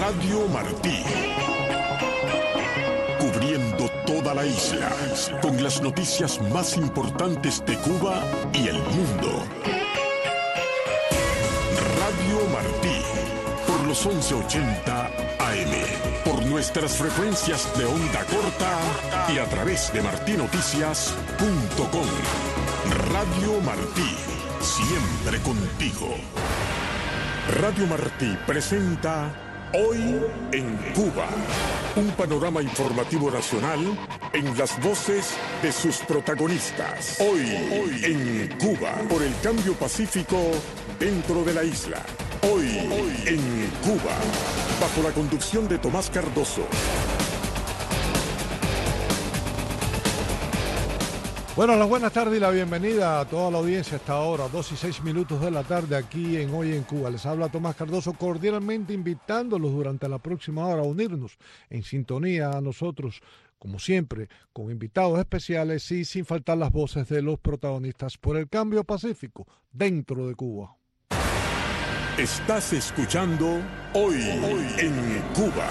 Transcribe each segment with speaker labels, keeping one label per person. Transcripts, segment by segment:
Speaker 1: Radio Martí. Cubriendo toda la isla con las noticias más importantes de Cuba y el mundo. Radio Martí, por los 1180 AM, por nuestras frecuencias de onda corta y a través de martinoticias.com. Radio Martí, siempre contigo. Radio Martí presenta Hoy en Cuba, un panorama informativo nacional en las voces de sus protagonistas. Hoy en Cuba, por el cambio pacífico dentro de la isla. Hoy en Cuba, bajo la conducción de Tomás Cardoso.
Speaker 2: Bueno, las buenas tardes y la bienvenida a toda la audiencia a esta hora, 2:06 de la tarde aquí en Hoy en Cuba. Les habla Tomás Cardoso, cordialmente invitándolos durante la próxima hora a unirnos en sintonía a nosotros, como siempre, con invitados especiales y sin faltar las voces de los protagonistas por el cambio pacífico dentro de Cuba.
Speaker 1: Estás escuchando Hoy en Cuba.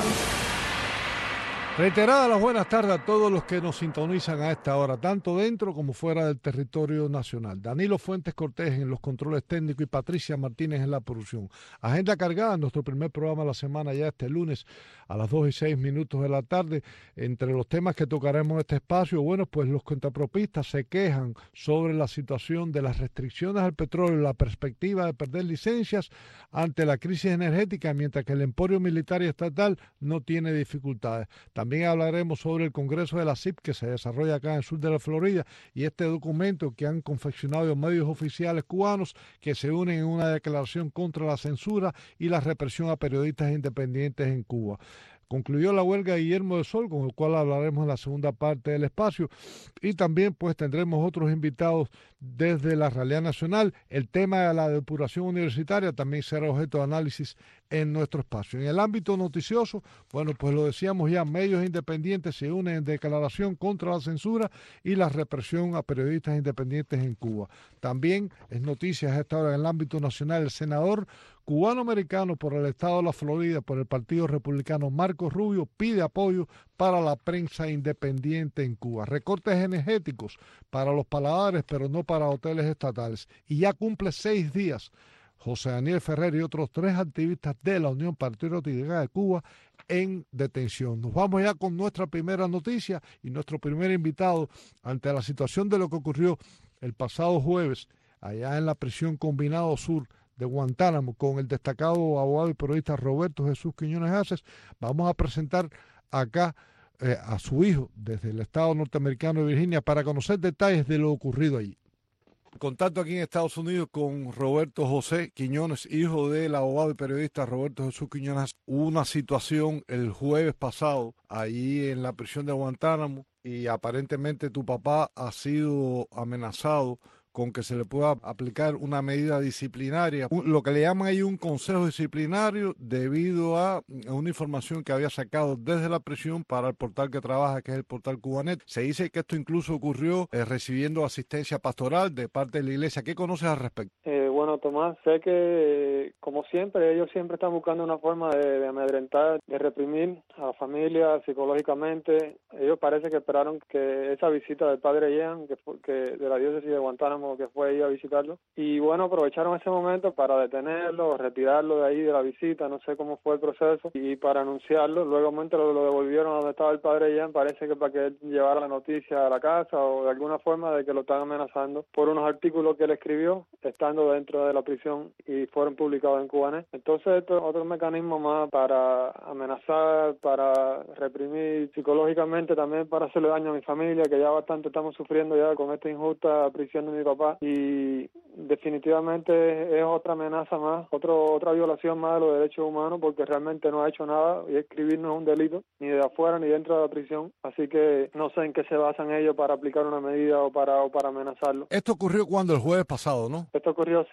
Speaker 2: Reiteradas las buenas tardes a todos los que nos sintonizan a esta hora, tanto dentro como fuera del territorio nacional. Danilo Fuentes Cortés en los controles técnicos y Patricia Martínez en la producción. Agenda cargada en nuestro primer programa de la semana, ya este lunes a las 2:06 de la tarde. Entre los temas que tocaremos en este espacio, bueno, pues los contrapropistas se quejan sobre la situación de las restricciones al petróleo, la perspectiva de perder licencias ante la crisis energética, mientras que el emporio militar y estatal no tiene dificultades. También hablaremos sobre el Congreso de la CIP que se desarrolla acá en el sur de la Florida y este documento que han confeccionado medios oficiales cubanos que se unen en una declaración contra la censura y la represión a periodistas independientes en Cuba. Concluyó la huelga de Guillermo del Sol, con el cual hablaremos en la segunda parte del espacio, y también pues tendremos otros invitados desde la Realidad Nacional. El tema de la depuración universitaria también será objeto de análisis en nuestro espacio. En el ámbito noticioso, bueno, pues lo decíamos ya, medios independientes se unen en declaración contra la censura y la represión a periodistas independientes en Cuba. También es noticia a esta hora en el ámbito nacional, el senador cubano-americano por el estado de la Florida, por el Partido Republicano, Marcos Rubio, pide apoyo para la prensa independiente en Cuba. Recortes energéticos para los paladares, pero no para hoteles estatales. Y ya cumple 6 días José Daniel Ferrer y otros 3 activistas de la Unión Patriótica de Cuba en detención. Nos vamos ya con nuestra primera noticia y nuestro primer invitado ante la situación de lo que ocurrió el pasado jueves allá en la prisión Combinado Sur de Guantánamo con el destacado abogado y periodista Roberto Jesús Quiñones Aces. Vamos a presentar acá a su hijo desde el estado norteamericano de Virginia para conocer detalles de lo ocurrido allí. Contacto aquí en Estados Unidos con Roberto José Quiñones, hijo del abogado y periodista Roberto Jesús Quiñones. Hubo una situación el jueves pasado allí en la prisión de Guantánamo y aparentemente tu papá ha sido amenazado con que se le pueda aplicar una medida disciplinaria, lo que le llaman ahí un consejo disciplinario debido a una información que había sacado desde la prisión para el portal que trabaja, que es el portal Cubanet. Se dice que esto incluso ocurrió recibiendo asistencia pastoral de parte de la iglesia. ¿Qué conoces al respecto?
Speaker 3: Bueno, Tomás, sé que, como siempre, ellos siempre están buscando una forma de amedrentar, de reprimir a la familia psicológicamente. Ellos parece que esperaron que esa visita del padre Jean, que de la diócesis de Guantánamo, que fue ahí a visitarlo, y bueno, aprovecharon ese momento para detenerlo, retirarlo de ahí de la visita, no sé cómo fue el proceso, y para anunciarlo. Luego lo devolvieron a donde estaba el padre Jean, parece que para que él llevara la noticia a la casa o de alguna forma de que lo están amenazando por unos artículos que él escribió estando dentro de la prisión y fueron publicados en Cubanet. Entonces esto es otro mecanismo más para amenazar, para reprimir psicológicamente, también para hacerle daño a mi familia, que ya bastante estamos sufriendo ya con esta injusta prisión de mi papá, y definitivamente es otra amenaza más, otra violación más de los derechos humanos, porque realmente no ha hecho nada y escribir no es un delito, ni de afuera ni dentro de la prisión, así que no sé en qué se basan ellos para aplicar una medida o para amenazarlo.
Speaker 2: Esto ocurrió cuando el jueves pasado, ¿no?
Speaker 3: Esto ocurrió, sí,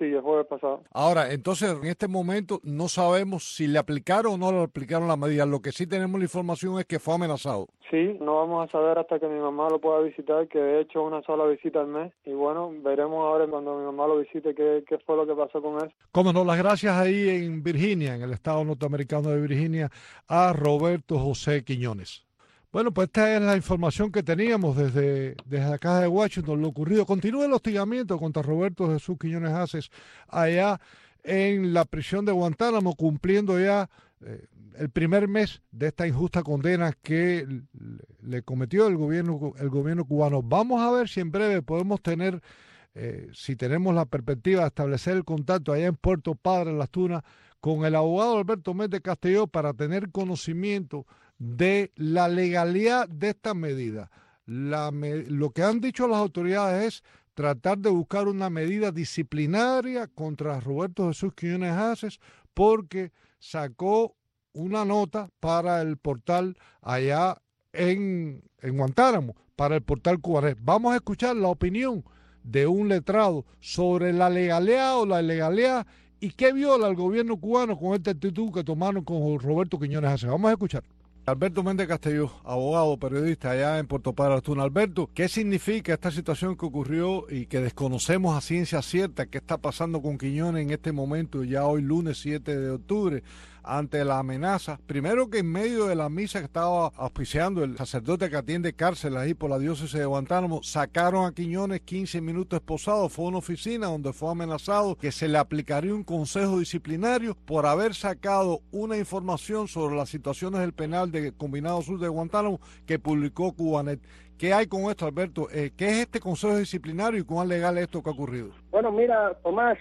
Speaker 3: el jueves pasado.
Speaker 2: Ahora, entonces, en este momento no sabemos si le aplicaron o no le aplicaron la medida. Lo que sí tenemos la información es que fue amenazado.
Speaker 3: Sí, no vamos a saber hasta que mi mamá lo pueda visitar, que he hecho una sola visita al mes. Y bueno, veremos ahora cuando mi mamá lo visite qué fue lo que pasó con él.
Speaker 2: Cómo no, las gracias ahí en Virginia, en el estado norteamericano de Virginia, a Roberto José Quiñones. Bueno, pues esta es la información que teníamos desde la Caja de Washington, lo ocurrido. Continúa el hostigamiento contra Roberto Jesús Quiñones Haces allá en la prisión de Guantánamo, cumpliendo ya el primer mes de esta injusta condena que le cometió el gobierno cubano. Vamos a ver si en breve podemos tener, si tenemos la perspectiva de establecer el contacto allá en Puerto Padre, en Las Tunas, con el abogado Alberto Méndez Castelló para tener conocimiento de la legalidad de esta medida. Lo que han dicho las autoridades es tratar de buscar una medida disciplinaria contra Roberto Jesús Quiñones Haces porque sacó una nota para el portal allá en Guantánamo, para el portal Cubanet. Vamos a escuchar la opinión de un letrado sobre la legalidad o la ilegalidad y qué viola el gobierno cubano con esta actitud que tomaron con Roberto Quiñones Haces. Vamos a escuchar. Alberto Méndez Castelló, abogado, periodista allá en Puerto Padre Las Tunas. Alberto, ¿qué significa esta situación que ocurrió y que desconocemos a ciencia cierta qué está pasando con Quiñones en este momento, ya hoy lunes 7 de octubre, ante la amenaza? Primero que en medio de la misa que estaba auspiciando el sacerdote que atiende cárcel ahí por la diócesis de Guantánamo, sacaron a Quiñones 15 minutos esposado, fue a una oficina donde fue amenazado que se le aplicaría un consejo disciplinario por haber sacado una información sobre las situaciones del penal de Combinado Sur de Guantánamo que publicó Cubanet. ¿Qué hay con esto, Alberto? ¿Qué es este consejo disciplinario y cuán legal es esto que ha ocurrido?
Speaker 4: Bueno, mira, Tomás,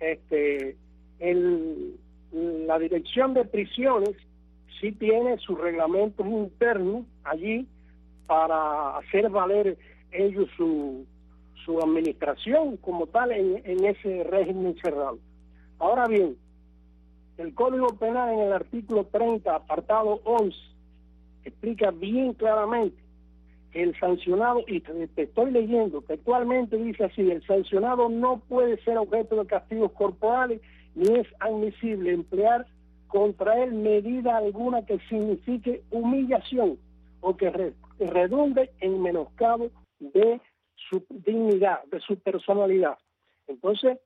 Speaker 4: la Dirección de Prisiones sí tiene sus reglamentos internos allí para hacer valer ellos su administración como tal en ese régimen cerrado. Ahora bien, el Código Penal en el artículo 30, apartado 11, explica bien claramente que el sancionado, y te estoy leyendo, textualmente dice así: el sancionado no puede ser objeto de castigos corporales ni es admisible emplear contra él medida alguna que signifique humillación o que redunde en menoscabo de su dignidad, de su personalidad. Entonces,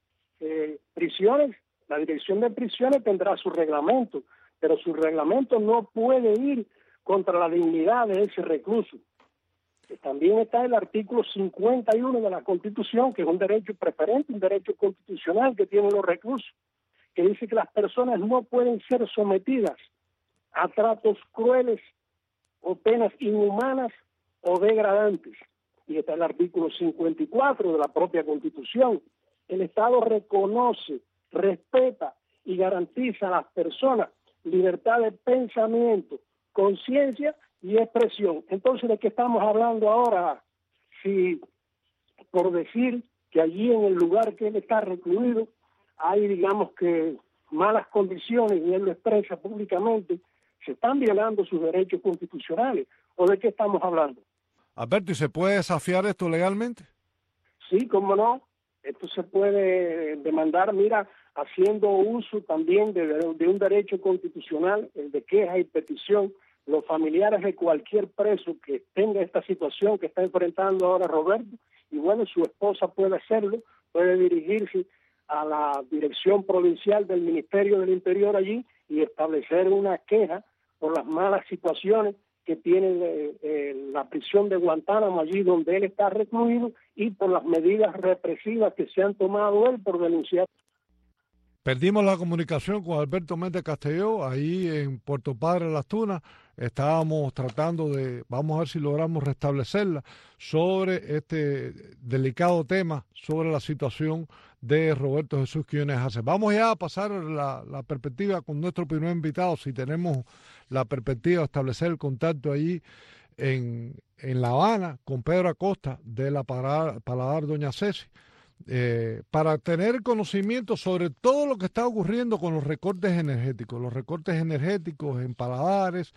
Speaker 4: prisiones, la Dirección de Prisiones tendrá su reglamento, pero su reglamento no puede ir contra la dignidad de ese recluso. También está el artículo 51 de la Constitución, que es un derecho preferente, un derecho constitucional que tienen los reclusos, que dice que las personas no pueden ser sometidas a tratos crueles o penas inhumanas o degradantes. Y está el artículo 54 de la propia Constitución. El Estado reconoce, respeta y garantiza a las personas libertad de pensamiento, conciencia y expresión. Entonces, ¿de qué estamos hablando ahora? Si, por decir que allí en el lugar que él está recluido hay, digamos que, malas condiciones y él lo expresa públicamente, se están violando sus derechos constitucionales, ¿o de qué estamos hablando?
Speaker 2: Alberto, ¿y se puede desafiar esto legalmente?
Speaker 4: Sí, cómo no. Esto se puede demandar, mira, haciendo uso también de un derecho constitucional, el de queja y petición. Los familiares de cualquier preso que tenga esta situación que está enfrentando ahora Roberto, y bueno, su esposa puede hacerlo, puede dirigirse a la Dirección Provincial del Ministerio del Interior allí y establecer una queja por las malas situaciones que tiene la prisión de Guantánamo, allí donde él está recluido, y por las medidas represivas que se han tomado él por denunciar.
Speaker 2: Perdimos la comunicación con Alberto Méndez Castelló, ahí en Puerto Padre Las Tunas. Estábamos tratando vamos a ver si logramos restablecerla, sobre este delicado tema, sobre la situación de Roberto Jesús Quiñones Haces. Vamos ya a pasar la perspectiva con nuestro primer invitado, si tenemos la perspectiva de establecer el contacto allí en La Habana, con Pedro Acosta de la Paladar Doña Ceci. Para tener conocimiento sobre todo lo que está ocurriendo con los recortes energéticos en paladares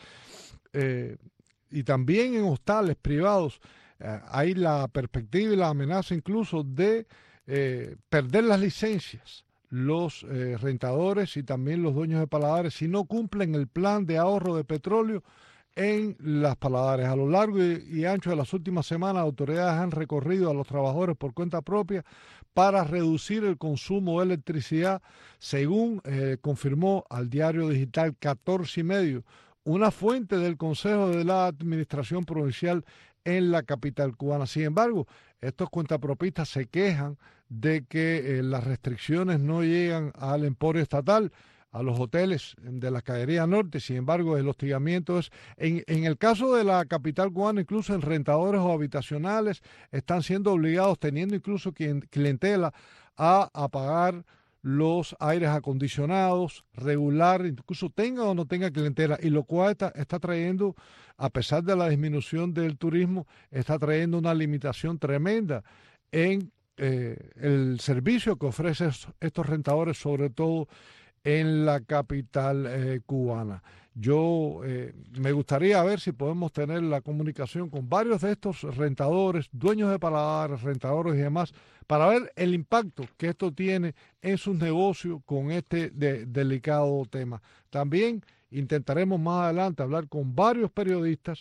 Speaker 2: y también en hostales privados. Hay la perspectiva y la amenaza incluso de perder las licencias los rentadores y también los dueños de paladares si no cumplen el plan de ahorro de petróleo en las paladares. A lo largo y ancho de las últimas semanas, autoridades han recorrido a los trabajadores por cuenta propia para reducir el consumo de electricidad, según confirmó al diario digital 14 y medio, una fuente del Consejo de la Administración Provincial en la capital cubana. Sin embargo, estos cuentapropistas se quejan de que las restricciones no llegan al emporio estatal, a los hoteles de la Cañería Norte. Sin embargo, el hostigamiento es, en el caso de la capital cubana, incluso en rentadores o habitacionales, están siendo obligados, teniendo incluso clientela, a apagar los aires acondicionados, regular, incluso tenga o no tenga clientela, y lo cual está trayendo, a pesar de la disminución del turismo, está trayendo una limitación tremenda en el servicio que ofrecen estos rentadores, sobre todo en la capital cubana. Yo me gustaría ver si podemos tener la comunicación con varios de estos rentadores, dueños de paladares, rentadores y demás, para ver el impacto que esto tiene en sus negocios con este delicado tema. También intentaremos más adelante hablar con varios periodistas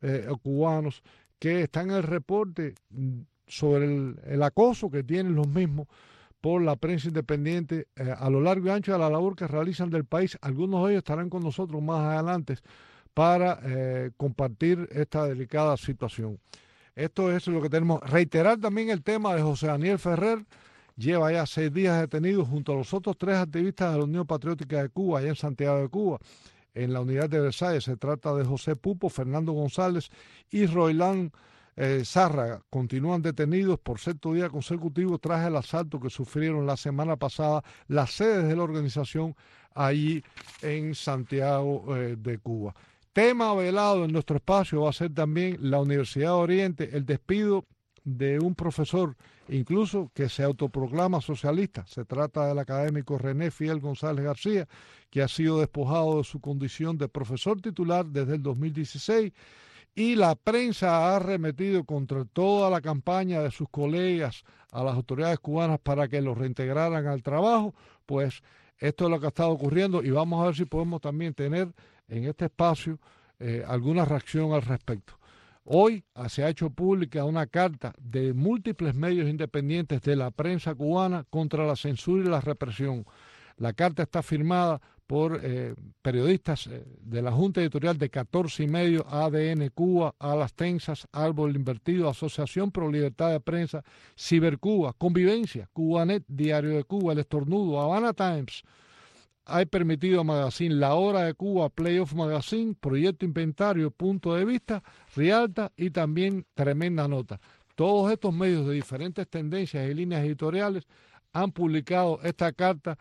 Speaker 2: cubanos que están en el reporte sobre el acoso que tienen los mismos por la prensa independiente a lo largo y ancho de la labor que realizan del país. Algunos de ellos estarán con nosotros más adelante para compartir esta delicada situación. Esto es lo que tenemos. Reiterar también el tema de José Daniel Ferrer. Lleva ya 6 días detenido junto a los otros 3 activistas de la Unión Patriótica de Cuba, allá en Santiago de Cuba, en la unidad de Versalles. Se trata de José Pupo, Fernando González y Roilán Zárraga. Continúan detenidos por 6º día consecutivo tras el asalto que sufrieron la semana pasada las sedes de la organización allí en Santiago de Cuba. Tema velado en nuestro espacio va a ser también la Universidad de Oriente, el despido de un profesor, incluso que se autoproclama socialista. Se trata del académico René Fidel González García, que ha sido despojado de su condición de profesor titular desde el 2016, y la prensa ha arremetido contra toda la campaña de sus colegas a las autoridades cubanas para que los reintegraran al trabajo. Pues esto es lo que ha estado ocurriendo, y vamos a ver si podemos también tener en este espacio alguna reacción al respecto. Hoy se ha hecho pública una carta de múltiples medios independientes de la prensa cubana contra la censura y la represión. La carta está firmada por periodistas de la Junta Editorial de 14 y medio, ADN Cuba, Alas Tensas, Árbol Invertido, Asociación Pro Libertad de Prensa, Cibercuba, Convivencia, Cubanet, Diario de Cuba, El Estornudo, Havana Times, Hay Permitido Magazine, La Hora de Cuba, Playoff Magazine, Proyecto Inventario, Punto de Vista, Rialta y también Tremenda Nota. Todos estos medios de diferentes tendencias y líneas editoriales han publicado esta carta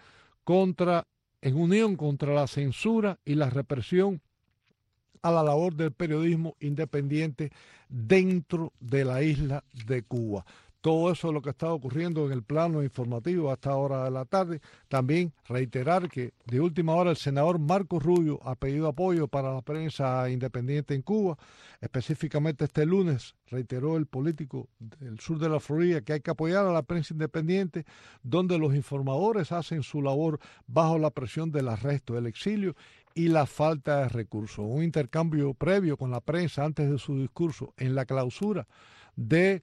Speaker 2: en unión contra la censura y la represión a la labor del periodismo independiente dentro de la isla de Cuba. Todo eso es lo que está ocurriendo en el plano informativo a esta hora de la tarde. También reiterar que de última hora el senador Marco Rubio ha pedido apoyo para la prensa independiente en Cuba. Específicamente este lunes reiteró el político del sur de la Florida que hay que apoyar a la prensa independiente, donde los informadores hacen su labor bajo la presión del arresto, el exilio y la falta de recursos. Un intercambio previo con la prensa antes de su discurso en la clausura de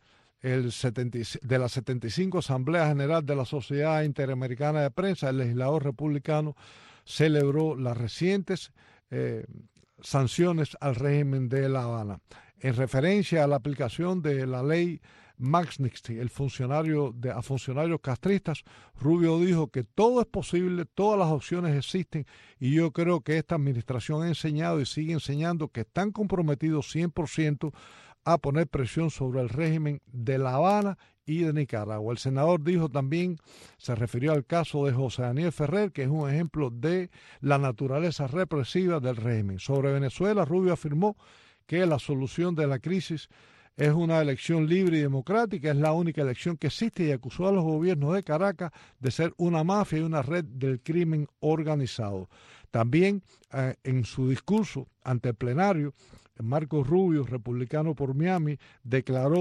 Speaker 2: la 75 Asamblea General de la Sociedad Interamericana de Prensa, el legislador republicano celebró las recientes sanciones al régimen de La Habana. En referencia a la aplicación de la ley Magnitsky, a funcionarios castristas, Rubio dijo que todo es posible, todas las opciones existen, y yo creo que esta administración ha enseñado y sigue enseñando que están comprometidos 100% a poner presión sobre el régimen de La Habana y de Nicaragua. El senador dijo también, se refirió al caso de José Daniel Ferrer, que es un ejemplo de la naturaleza represiva del régimen. Sobre Venezuela, Rubio afirmó que la solución de la crisis es una elección libre y democrática, es la única elección que existe, y acusó a los gobiernos de Caracas de ser una mafia y una red del crimen organizado. También en su discurso ante el plenario, Marco Rubio, republicano por Miami, declaró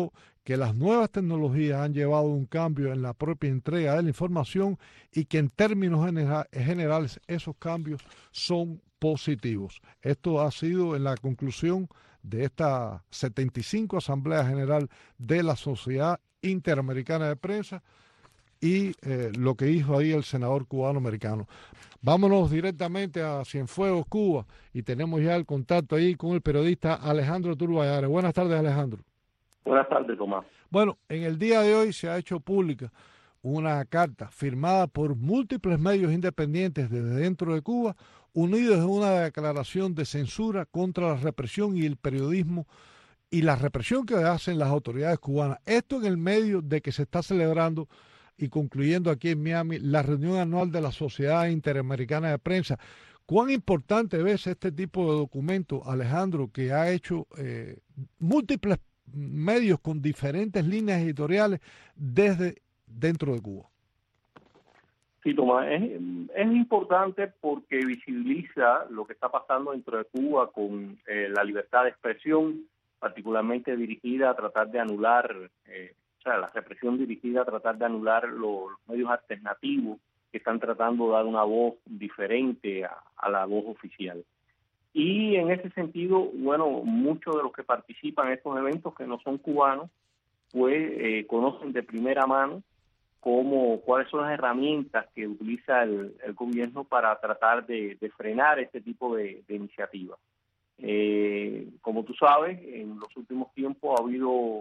Speaker 2: que las nuevas tecnologías han llevado un cambio en la propia entrega de la información y que en términos generales esos cambios son positivos. Esto ha sido en la conclusión de esta 75 Asamblea General de la Sociedad Interamericana de Prensa y lo que dijo ahí el senador cubano-americano. Vámonos directamente a Cienfuegos, Cuba, y tenemos ya el contacto ahí con el periodista Alejandro Turbayares. Buenas tardes, Alejandro.
Speaker 5: Buenas tardes, Tomás.
Speaker 2: Bueno, en el día de hoy se ha hecho pública una carta firmada por múltiples medios independientes desde dentro de Cuba, unidos en una declaración de censura contra la represión y el periodismo y la represión que hacen las autoridades cubanas. Esto en el medio de que se está celebrando y concluyendo aquí en Miami la reunión anual de la Sociedad Interamericana de Prensa. ¿Cuán importante ves este tipo de documento, Alejandro, que ha hecho múltiples medios con diferentes líneas editoriales desde dentro de Cuba?
Speaker 5: Sí, Tomás, es importante porque visibiliza lo que está pasando dentro de Cuba con la libertad de expresión, particularmente dirigida a tratar de anular, la represión dirigida a tratar de anular los medios alternativos que están tratando de dar una voz diferente a la voz oficial. Y en ese sentido, bueno, muchos de los que participan en estos eventos que no son cubanos, pues conocen de primera mano cuáles son las herramientas que utiliza el gobierno para tratar de frenar este tipo de iniciativas. Como tú sabes, en los últimos tiempos ha habido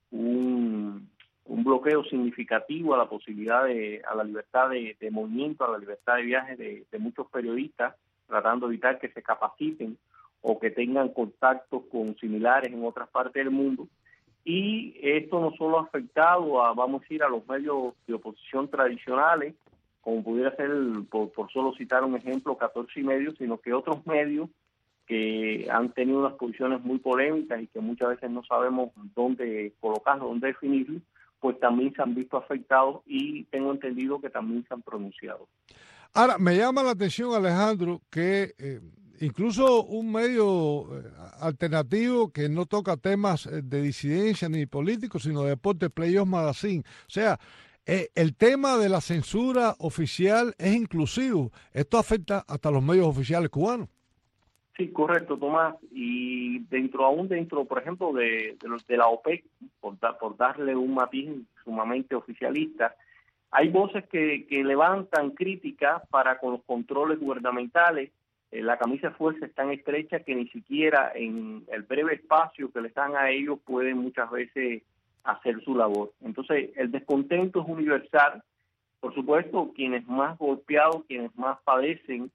Speaker 5: un bloqueo significativo a la posibilidad a la libertad de movimiento, a la libertad de viaje de muchos periodistas, tratando de evitar que se capaciten o que tengan contactos con similares en otras partes del mundo. Y esto no solo ha afectado a los medios de oposición tradicionales, como pudiera ser, por solo citar un ejemplo, 14 y medio, sino que otros medios que han tenido unas posiciones muy polémicas y que muchas veces no sabemos dónde colocarlo, dónde definirlo, pues también se han visto afectados y tengo entendido que también se han pronunciado.
Speaker 2: Ahora, me llama la atención, Alejandro, que incluso un medio alternativo que no toca temas de disidencia ni políticos, sino de deporte, Playoff Magazine. O sea, el tema de la censura oficial es inclusivo. Esto afecta hasta los medios oficiales cubanos.
Speaker 5: Sí, correcto, Tomás. Y dentro, por ejemplo, de la OPEC, por darle un matiz sumamente oficialista, hay voces que levantan críticas para con los controles gubernamentales. La camisa de fuerza es tan estrecha que ni siquiera en el breve espacio que les dan a ellos pueden muchas veces hacer su labor. Entonces, el descontento es universal. Por supuesto, quienes más golpeados, quienes más padecen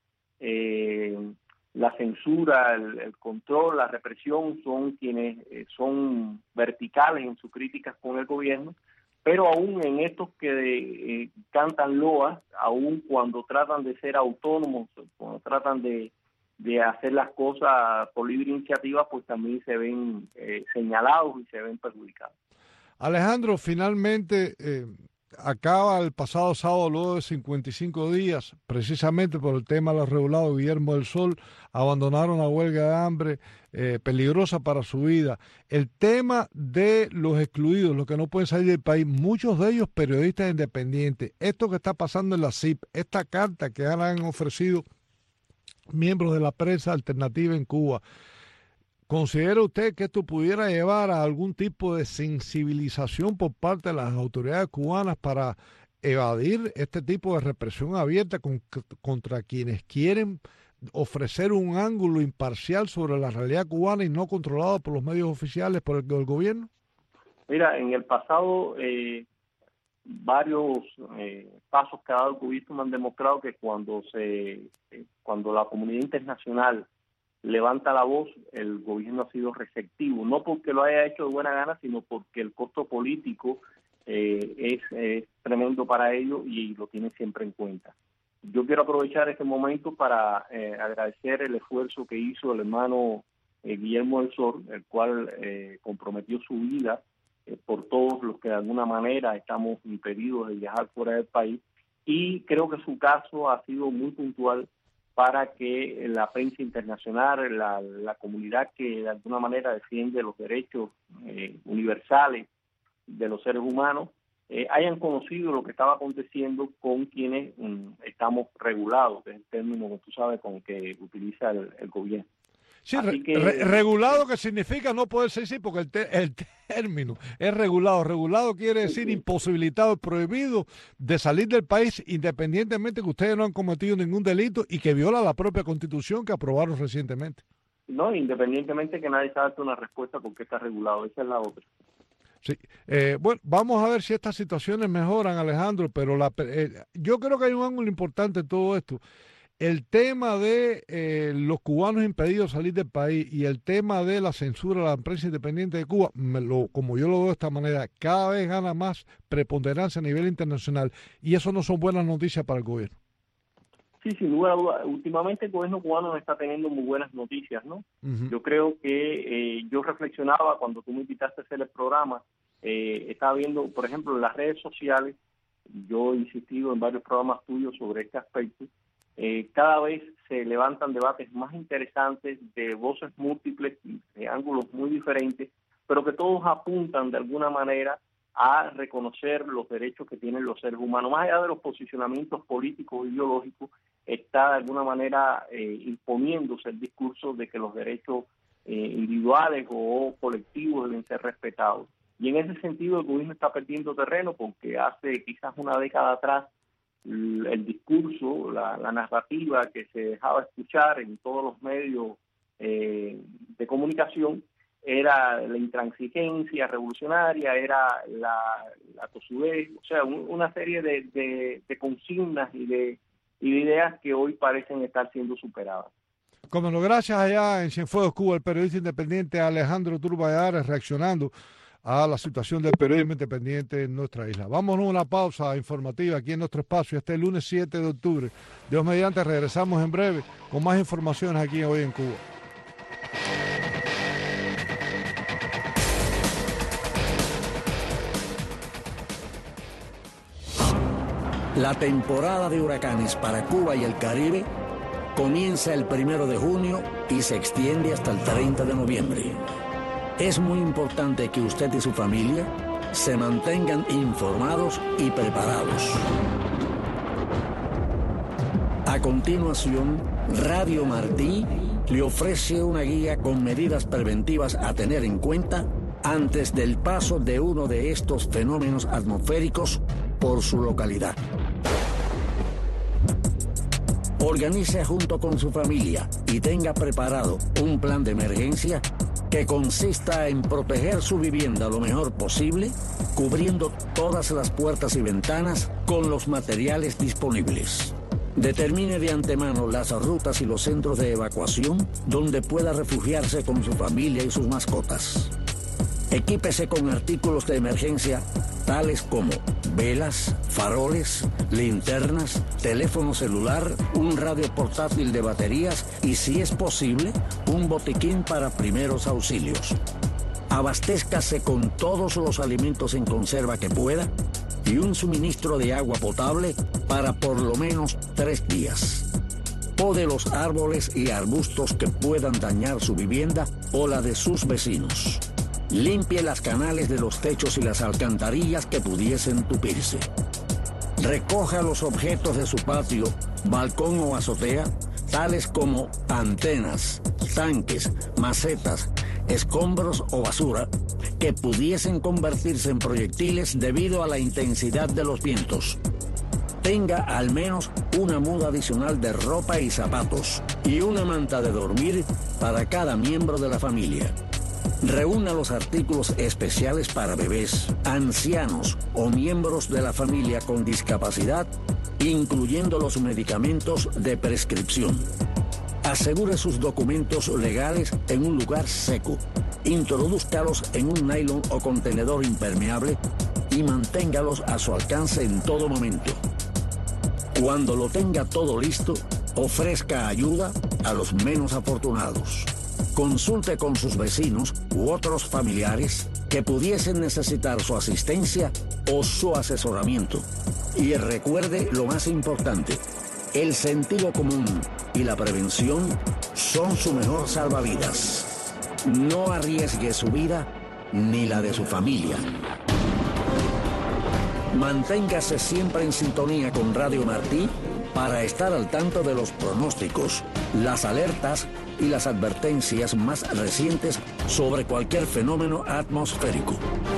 Speaker 5: la censura, el control, la represión, son quienes son verticales en sus críticas con el gobierno, pero aún en estos que cantan loas, aún cuando tratan de ser autónomos, cuando tratan de hacer las cosas por libre iniciativa, pues también se ven señalados y se ven perjudicados.
Speaker 2: Alejandro, finalmente acaba el pasado sábado, luego de 55 días, precisamente por el tema de los regulados. Guillermo del Sol abandonaron la huelga de hambre peligrosa para su vida. El tema de los excluidos, los que no pueden salir del país, muchos de ellos periodistas independientes. Esto que está pasando en la CIP, esta carta que ahora han ofrecido miembros de la prensa alternativa en Cuba. ¿Considera usted que esto pudiera llevar a algún tipo de sensibilización por parte de las autoridades cubanas para evadir este tipo de represión abierta contra quienes quieren ofrecer un ángulo imparcial sobre la realidad cubana y no controlado por los medios oficiales, por el gobierno?
Speaker 5: Mira, en el pasado varios pasos que ha dado el gobierno han demostrado que cuando la comunidad internacional levanta la voz, el gobierno ha sido receptivo, no porque lo haya hecho de buena gana, sino porque el costo político es tremendo para ellos y lo tienen siempre en cuenta. Yo quiero aprovechar este momento para agradecer el esfuerzo que hizo el hermano Guillermo del Sol, el cual comprometió su vida por todos los que de alguna manera estamos impedidos de viajar fuera del país, y creo que su caso ha sido muy puntual para que la prensa internacional, la comunidad que de alguna manera defiende los derechos universales de los seres humanos hayan conocido lo que estaba aconteciendo con quienes estamos regulados, que es el término que tú sabes con que utiliza el gobierno.
Speaker 2: Sí, regulado, que significa no poder ser, sí, porque el término es regulado. Regulado quiere decir imposibilitado, prohibido de salir del país, independientemente que ustedes no han cometido ningún delito y que viola la propia Constitución que aprobaron recientemente.
Speaker 5: No, independientemente que nadie sabe una respuesta porque está regulado. Esa es la otra.
Speaker 2: Sí, bueno, vamos a ver si estas situaciones mejoran, Alejandro, pero yo creo que hay un ángulo importante en todo esto. El tema de los cubanos impedidos salir del país y el tema de la censura a la prensa independiente de Cuba, como yo lo veo de esta manera, cada vez gana más preponderancia a nivel internacional y eso no son buenas noticias para el gobierno.
Speaker 5: Sí, sin duda. Últimamente el gobierno cubano está teniendo muy buenas noticias, ¿no? Uh-huh. Yo creo que yo reflexionaba cuando tú me invitaste a hacer el programa, estaba viendo, por ejemplo, en las redes sociales, yo he insistido en varios programas tuyos sobre este aspecto. Cada vez se levantan debates más interesantes, de voces múltiples, de ángulos muy diferentes, pero que todos apuntan de alguna manera a reconocer los derechos que tienen los seres humanos. Más allá de los posicionamientos políticos e ideológicos, está de alguna manera imponiéndose el discurso de que los derechos individuales o colectivos deben ser respetados. Y en ese sentido el gobierno está perdiendo terreno porque hace quizás una década atrás el discurso, la narrativa que se dejaba escuchar en todos los medios de comunicación era la intransigencia revolucionaria, era la tosudez, o sea, una serie de consignas y de ideas que hoy parecen estar siendo superadas.
Speaker 2: Como no, gracias allá en Cienfuegos, Cuba, el periodista independiente Alejandro Turbay reaccionando a la situación del periodismo independiente en nuestra isla. Vámonos a una pausa informativa aquí en nuestro espacio este lunes 7 de octubre. Dios mediante, regresamos en breve con más informaciones aquí Hoy en Cuba.
Speaker 6: La temporada de huracanes para Cuba y el Caribe comienza el 1 de junio y se extiende hasta el 30 de noviembre. Es muy importante que usted y su familia se mantengan informados y preparados. A continuación, Radio Martí le ofrece una guía con medidas preventivas a tener en cuenta antes del paso de uno de estos fenómenos atmosféricos por su localidad. Organice junto con su familia y tenga preparado un plan de emergencia que consista en proteger su vivienda lo mejor posible, cubriendo todas las puertas y ventanas con los materiales disponibles. Determine de antemano las rutas y los centros de evacuación donde pueda refugiarse con su familia y sus mascotas. Equípese con artículos de emergencia tales como velas, faroles, linternas, teléfono celular, un radio portátil de baterías y, si es posible, un botiquín para primeros auxilios. Abastézcase con todos los alimentos en conserva que pueda y un suministro de agua potable para por lo menos 3 días. Pode los árboles y arbustos que puedan dañar su vivienda o la de sus vecinos. Limpie las canales de los techos y las alcantarillas que pudiesen tupirse. Recoja los objetos de su patio, balcón o azotea, tales como antenas, tanques, macetas, escombros o basura, que pudiesen convertirse en proyectiles debido a la intensidad de los vientos. Tenga al menos una muda adicional de ropa y zapatos y una manta de dormir para cada miembro de la familia. Reúna los artículos especiales para bebés, ancianos o miembros de la familia con discapacidad, incluyendo los medicamentos de prescripción. Asegure sus documentos legales en un lugar seco. Introdúzcalos en un nylon o contenedor impermeable y manténgalos a su alcance en todo momento. Cuando lo tenga todo listo, ofrezca ayuda a los menos afortunados. Consulte con sus vecinos u otros familiares que pudiesen necesitar su asistencia o su asesoramiento. Y recuerde lo más importante, el sentido común y la prevención son su mejor salvavidas. No arriesgue su vida ni la de su familia. Manténgase siempre en sintonía con Radio Martí para estar al tanto de los pronósticos, las alertas y las advertencias más recientes sobre cualquier fenómeno atmosférico.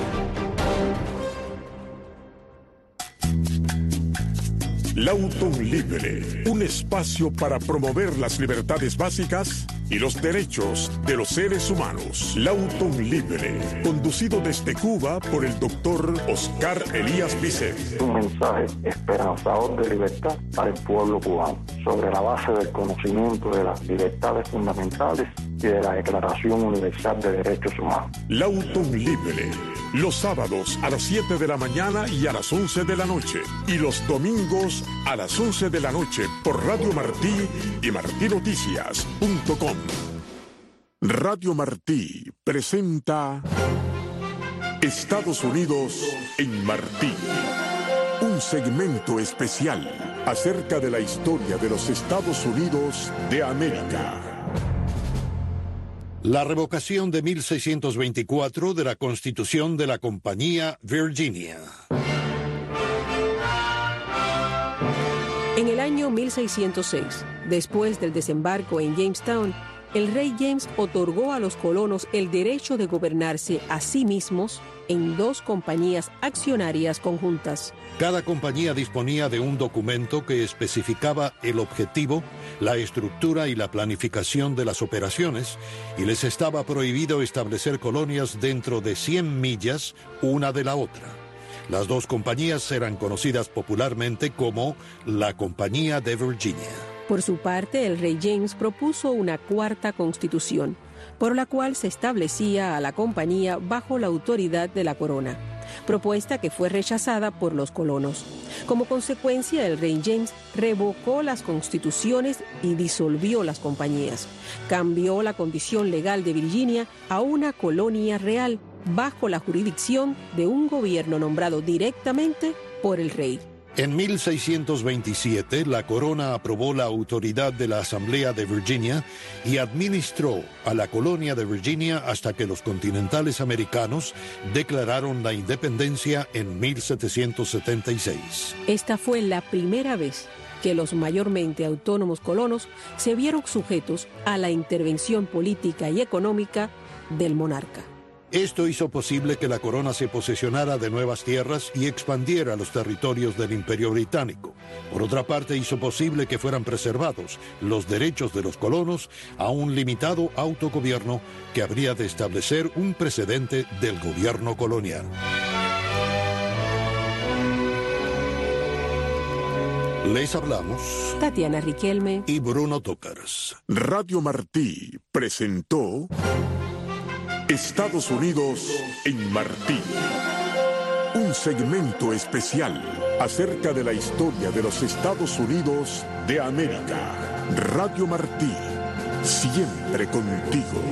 Speaker 1: Lauton Libre, un espacio para promover las libertades básicas y los derechos de los seres humanos. Lauton Libre, conducido desde Cuba por el doctor Oscar Elías Bicet.
Speaker 7: Un mensaje esperanzador de libertad para el pueblo cubano, sobre la base del conocimiento de las libertades fundamentales y de la Declaración Universal de Derechos Humanos.
Speaker 1: Lauton Libre, los sábados a las 7 de la mañana y a las 11 de la noche, y los domingos a las 11 de la noche por Radio Martí y martinoticias.com. Radio Martí presenta Estados Unidos en Martí, un segmento especial acerca de la historia de los Estados Unidos de América.
Speaker 8: La revocación de 1624 de la Constitución de la Compañía Virginia.
Speaker 9: En el año 1606, después del desembarco en Jamestown, el rey James otorgó a los colonos el derecho de gobernarse a sí mismos en 2 compañías accionarias conjuntas.
Speaker 8: Cada compañía disponía de un documento que especificaba el objetivo, la estructura y la planificación de las operaciones, y les estaba prohibido establecer colonias dentro de 100 millas una de la otra. Las 2 compañías eran conocidas popularmente como la Compañía de Virginia.
Speaker 9: Por su parte, el rey James propuso una 4ª constitución, por la cual se establecía a la compañía bajo la autoridad de la corona, propuesta que fue rechazada por los colonos. Como consecuencia, el rey James revocó las constituciones y disolvió las compañías. Cambió la condición legal de Virginia a una colonia real bajo la jurisdicción de un gobierno nombrado directamente por el rey.
Speaker 8: En 1627, la corona aprobó la autoridad de la Asamblea de Virginia y administró a la colonia de Virginia hasta que los continentales americanos declararon la independencia en 1776.
Speaker 9: Esta fue la primera vez que los mayormente autónomos colonos se vieron sujetos a la intervención política y económica del monarca.
Speaker 8: Esto hizo posible que la corona se posesionara de nuevas tierras y expandiera los territorios del Imperio Británico. Por otra parte, hizo posible que fueran preservados los derechos de los colonos a un limitado autogobierno que habría de establecer un precedente del gobierno colonial. Les hablamos
Speaker 9: Tatiana Riquelme
Speaker 8: y Bruno Tócaras.
Speaker 1: Radio Martí presentó Estados Unidos en Martí, un segmento especial acerca de la historia de los Estados Unidos de América. Radio Martí, siempre contigo.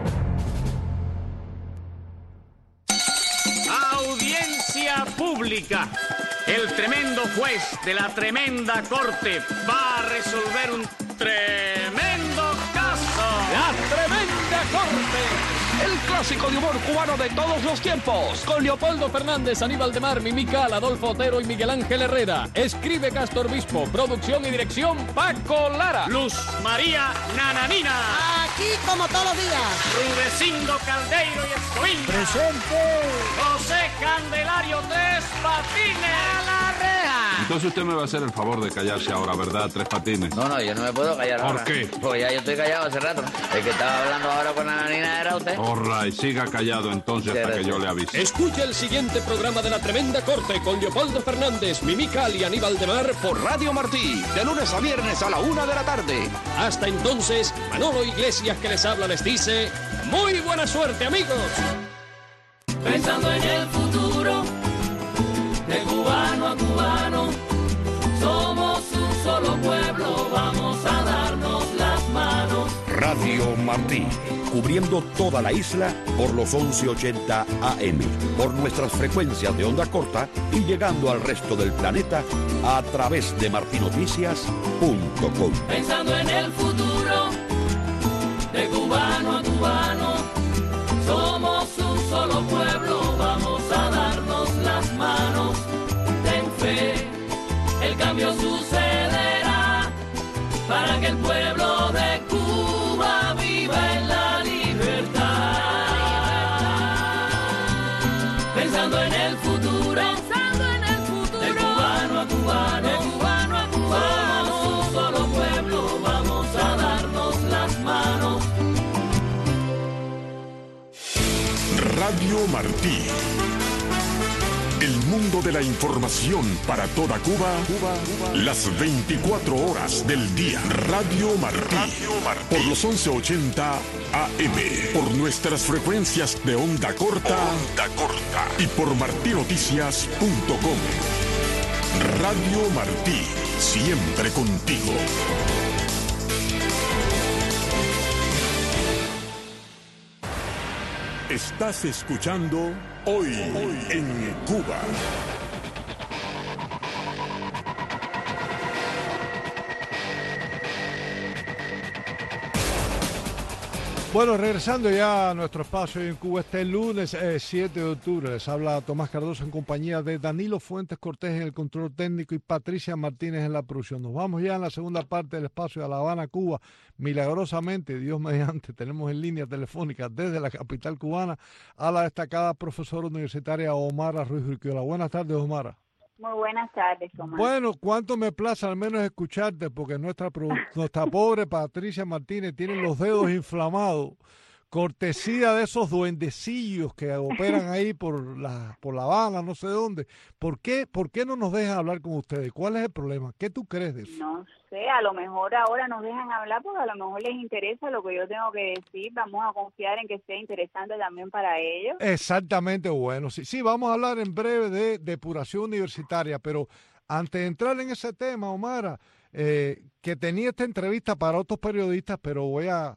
Speaker 10: Audiencia pública. El tremendo juez de la tremenda corte va a resolver un tremendo caso.
Speaker 11: La tremenda corte. El clásico de humor cubano de todos los tiempos. Con Leopoldo Fernández, Aníbal de Mar, Mimical, Adolfo Otero y Miguel Ángel Herrera. Escribe Castor Bispo. Producción y dirección Paco Lara.
Speaker 10: Luz María Nananina.
Speaker 12: Aquí como todos los días.
Speaker 10: Rudecindo Caldeiro y Escoviña.
Speaker 12: Presente.
Speaker 10: José Candelario Tres Patines.
Speaker 12: A la reja.
Speaker 13: Entonces usted me va a hacer el favor de callarse ahora, ¿verdad? Tres Patines.
Speaker 14: No, yo no me puedo callar ahora.
Speaker 13: ¿Por qué?
Speaker 14: Porque ya yo estoy callado hace rato. El que estaba hablando ahora con Nananina era usted.
Speaker 13: Alright, siga callado entonces hasta que yo le avise.
Speaker 11: Escucha el siguiente programa de La Tremenda Corte con Leopoldo Fernández, Mimical y Aníbal de Mar por Radio Martí, de lunes a viernes a la 1 de la tarde. Hasta entonces, Manolo Iglesias que les habla les dice, ¡muy buena suerte, amigos!
Speaker 15: Pensando en el futuro, de cubano a cubano, somos un solo pueblo, vamos a darnos las manos.
Speaker 16: Radio Martí, cubriendo toda la isla por los 1180 AM, por nuestras frecuencias de onda corta y llegando al resto del planeta a través de martinoticias.com.
Speaker 15: Pensando en el futuro, de cubano a cubano, somos un solo pueblo, vamos a darnos las manos.
Speaker 1: Radio Martí. El mundo de la información para toda Cuba, las 24 horas del día. Radio Martí. Por los 1180 AM. Por nuestras frecuencias de onda corta. Y por martinoticias.com. Radio Martí. Siempre contigo. Estás escuchando Hoy en Cuba.
Speaker 2: Bueno, regresando ya a nuestro espacio en Cuba este lunes 7 de octubre, les habla Tomás Cardoso en compañía de Danilo Fuentes Cortés en el control técnico y Patricia Martínez en la producción. Nos vamos ya en la segunda parte del espacio de La Habana, Cuba. Milagrosamente, Dios mediante, tenemos en línea telefónica desde la capital cubana a la destacada profesora universitaria Omara Ruiz Urquiola. Buenas tardes, Omara.
Speaker 17: Muy buenas tardes, Omar.
Speaker 2: Bueno, cuánto me place al menos escucharte, porque nuestra pobre Patricia Martínez tiene los dedos inflamados, cortesía de esos duendecillos que operan ahí por La Habana, no sé dónde. ¿Por qué no nos dejan hablar con ustedes? ¿Cuál es el problema? ¿Qué tú crees de eso?
Speaker 17: No sé, a lo mejor ahora nos dejan hablar porque a lo mejor les interesa lo que yo tengo que decir. Vamos a confiar en que sea interesante también para ellos.
Speaker 2: Exactamente, bueno, sí, vamos a hablar en breve de depuración universitaria, pero antes de entrar en ese tema, Omara, que tenía esta entrevista para otros periodistas, pero voy a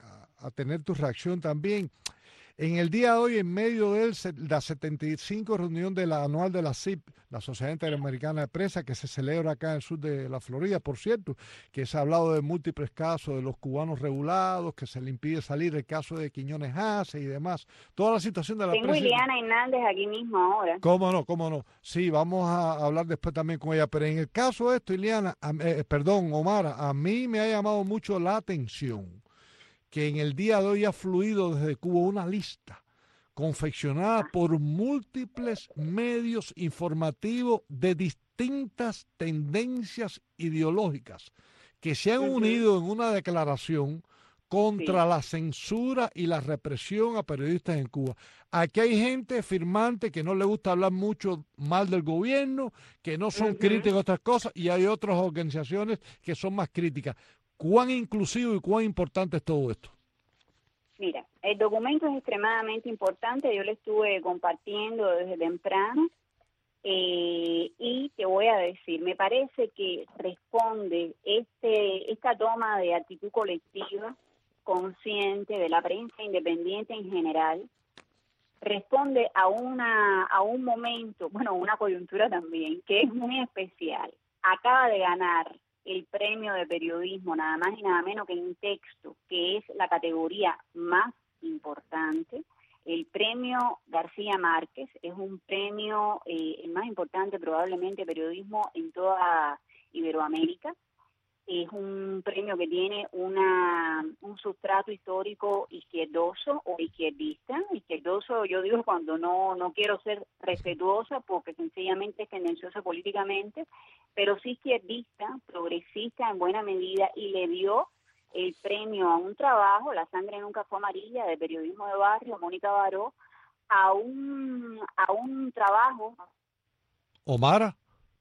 Speaker 2: tener tu reacción también. En el día de hoy, en medio de la 75 reunión anual de la CIP, la Sociedad Interamericana de Prensa, que se celebra acá en el sur de la Florida, por cierto, que se ha hablado de múltiples casos de los cubanos regulados, que se le impide salir, el caso de Quiñones Hace y demás. Toda la situación de la prensa.
Speaker 17: Tengo Ileana Hernández aquí mismo ahora.
Speaker 2: ¿Cómo no? Sí, vamos a hablar después también con ella. Pero en el caso de esto, Ileana, Omara, a mí me ha llamado mucho la atención que en el día de hoy ha fluido desde Cuba una lista confeccionada por múltiples medios informativos de distintas tendencias ideológicas que se han unido en una declaración contra la censura y la represión a periodistas en Cuba. Aquí hay gente firmante que no le gusta hablar mucho mal del gobierno, que no son críticos a otras cosas, y hay otras organizaciones que son más críticas. ¿Cuán inclusivo y cuán importante es todo esto?
Speaker 17: Mira, el documento es extremadamente importante, yo lo estuve compartiendo desde temprano y te voy a decir, me parece que responde esta toma de actitud colectiva, consciente de la prensa independiente en general, responde a un momento, bueno, una coyuntura también, que es muy especial. Acaba de ganar el premio de periodismo, nada más y nada menos que en texto, que es la categoría más importante. El premio García Márquez es un premio, el más importante probablemente periodismo en toda Iberoamérica. Es un premio que tiene un sustrato histórico izquierdoso o izquierdista. Izquierdoso, yo digo cuando no quiero ser respetuosa porque sencillamente es tendenciosa políticamente, pero sí izquierdista, progresista en buena medida, y le dio el premio a un trabajo, La sangre nunca fue amarilla, de periodismo de barrio, Mónica Baró, a un trabajo.
Speaker 2: Omara,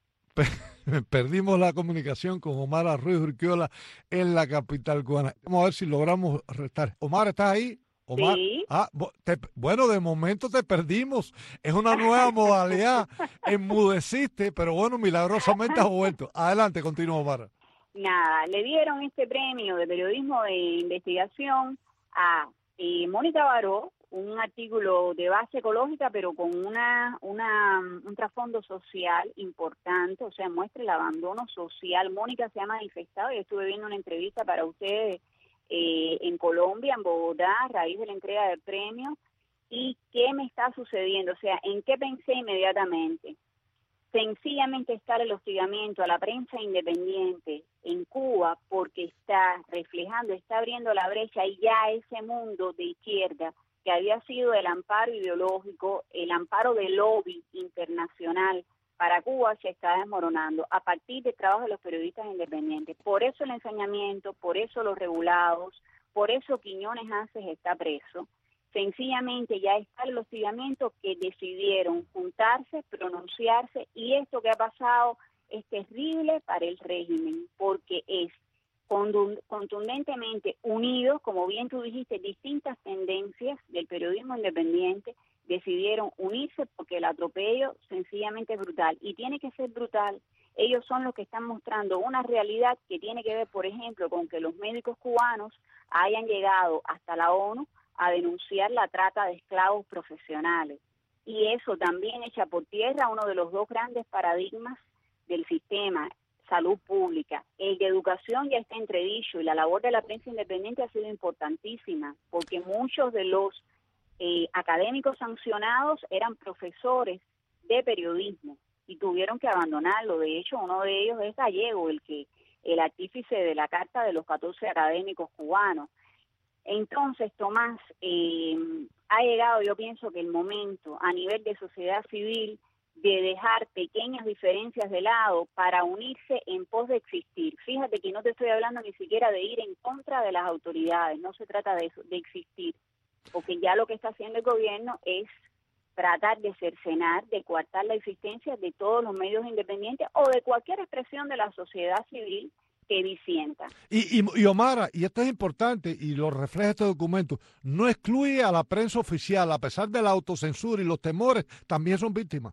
Speaker 2: perdimos la comunicación con Omara Ruiz Urquiola en la capital cubana. Vamos a ver si logramos restar. Omar, ¿estás ahí? Omar.
Speaker 17: Sí.
Speaker 2: Bueno, de momento te perdimos. Es una nueva modalidad. Enmudeciste, pero bueno, milagrosamente has vuelto. Adelante, continúa, Omar.
Speaker 17: Nada, le dieron este premio de periodismo de investigación a Mónica Baró, un artículo de base ecológica, pero con un trasfondo social importante, o sea, muestra el abandono social. Mónica se ha manifestado, yo estuve viendo una entrevista para ustedes en Colombia, en Bogotá, a raíz de la entrega del premio. ¿Y qué me está sucediendo? O sea, ¿en qué pensé inmediatamente? Sencillamente está el hostigamiento a la prensa independiente en Cuba porque está reflejando, está abriendo la brecha y ya ese mundo de izquierda que había sido el amparo ideológico, el amparo del lobby internacional para Cuba se está desmoronando a partir del trabajo de los periodistas independientes. Por eso el ensañamiento, por eso los regulados, por eso Quiñones Hace está preso. sencillamente ya está el hostigamiento, que decidieron juntarse, pronunciarse, y esto que ha pasado es terrible para el régimen, porque es contundentemente unidos, como bien tú dijiste, distintas tendencias del periodismo independiente decidieron unirse porque el atropello sencillamente es brutal, y tiene que ser brutal. Ellos son los que están mostrando una realidad que tiene que ver, por ejemplo, con que los médicos cubanos hayan llegado hasta la ONU a denunciar la trata de esclavos profesionales, y eso también echa por tierra uno de los dos grandes paradigmas del sistema, salud pública. El de educación ya está entredicho, y la labor de la prensa independiente ha sido importantísima, porque muchos de los académicos sancionados eran profesores de periodismo y tuvieron que abandonarlo. De hecho, uno de ellos es Gallego, el artífice de la Carta de los 14 académicos cubanos. Entonces, Tomás, ha llegado, yo pienso que el momento a nivel de sociedad civil de dejar pequeñas diferencias de lado para unirse en pos de existir. Fíjate que no te estoy hablando ni siquiera de ir en contra de las autoridades, no se trata de eso, de existir, porque ya lo que está haciendo el gobierno es tratar de cercenar, de coartar la existencia de todos los medios independientes o de cualquier expresión de la sociedad civil que disienta.
Speaker 2: Y Omara, y esto es importante, y lo refleja este documento, no excluye a la prensa oficial, a pesar de la autocensura y los temores, también son víctimas.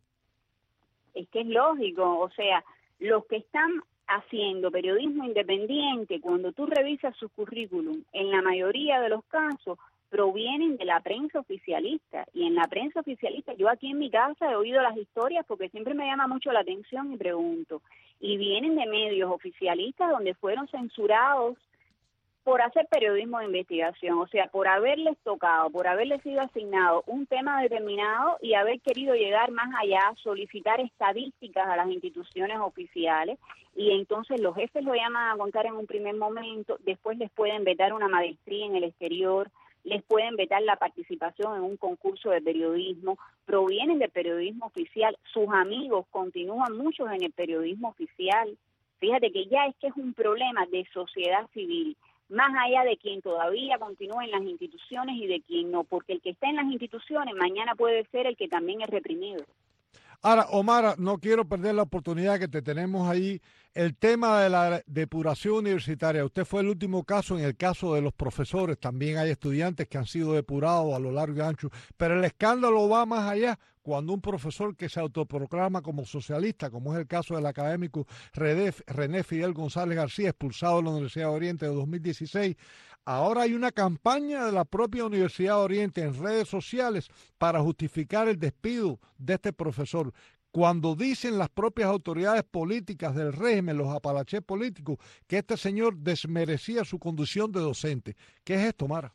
Speaker 17: Es que es lógico, o sea, los que están haciendo periodismo independiente, cuando tú revisas su currículum, en la mayoría de los casos provienen de la prensa oficialista, y en la prensa oficialista, yo aquí en mi casa he oído las historias porque siempre me llama mucho la atención y pregunto, y vienen de medios oficialistas donde fueron censurados por hacer periodismo de investigación, o sea, por haberles tocado, por haberles sido asignado un tema determinado y haber querido llegar más allá, solicitar estadísticas a las instituciones oficiales, y entonces los jefes lo llaman a contar en un primer momento, después les pueden vetar una maestría en el exterior, les pueden vetar la participación en un concurso de periodismo, provienen del periodismo oficial, sus amigos continúan muchos en el periodismo oficial. Fíjate que ya es que es un problema de sociedad civil, más allá de quien todavía continúa en las instituciones y de quien no, porque el que está en las instituciones mañana puede ser el que también es reprimido.
Speaker 2: Ahora, Omara, no quiero perder la oportunidad que te tenemos ahí. El tema de la depuración universitaria, usted fue el último caso. En el caso de los profesores, también hay estudiantes que han sido depurados a lo largo y ancho, pero el escándalo va más allá. Cuando un profesor que se autoproclama como socialista, como es el caso del académico René Fidel González García, expulsado de la Universidad de Oriente de 2016, ahora hay una campaña de la propia Universidad de Oriente en redes sociales para justificar el despido de este profesor, cuando dicen las propias autoridades políticas del régimen, los apalaches políticos, que este señor desmerecía su condición de docente. ¿Qué es esto, Mara?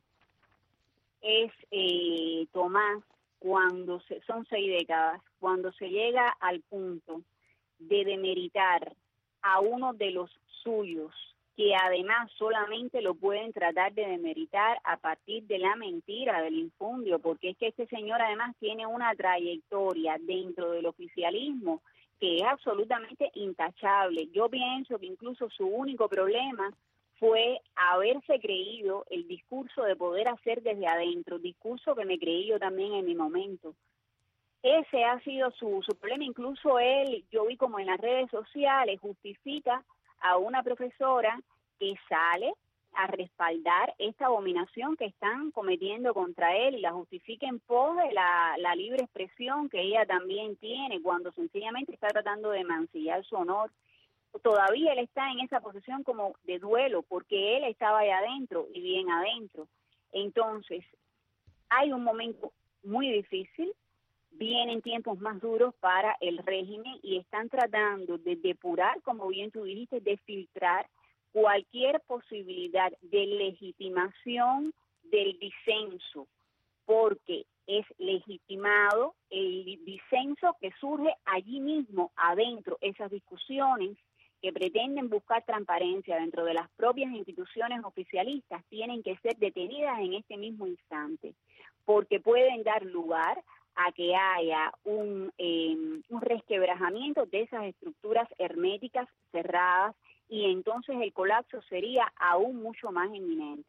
Speaker 17: Es, Tomás, son 6 décadas, cuando se llega al punto de demeritar a uno de los suyos, que además solamente lo pueden tratar de demeritar a partir de la mentira, del infundio, porque es que este señor además tiene una trayectoria dentro del oficialismo que es absolutamente intachable. Yo pienso que incluso su único problema fue haberse creído el discurso de poder hacer desde adentro, discurso que me creí yo también en mi momento. Ese ha sido su problema. Incluso él, yo vi como en las redes sociales, justifica a una profesora que sale a respaldar esta abominación que están cometiendo contra él y la justifica en pos de la libre expresión que ella también tiene, cuando sencillamente está tratando de mancillar su honor. Todavía él está en esa posición como de duelo, porque él estaba ahí adentro y bien adentro. Entonces, hay un momento muy difícil, vienen tiempos más duros para el régimen y están tratando de depurar, como bien tú dijiste, de filtrar cualquier posibilidad de legitimación del disenso, porque es legitimado el disenso que surge allí mismo, adentro, esas discusiones que pretenden buscar transparencia dentro de las propias instituciones oficialistas tienen que ser detenidas en este mismo instante, porque pueden dar lugar a que haya un resquebrajamiento de esas estructuras herméticas cerradas, y entonces el colapso sería aún mucho más inminente.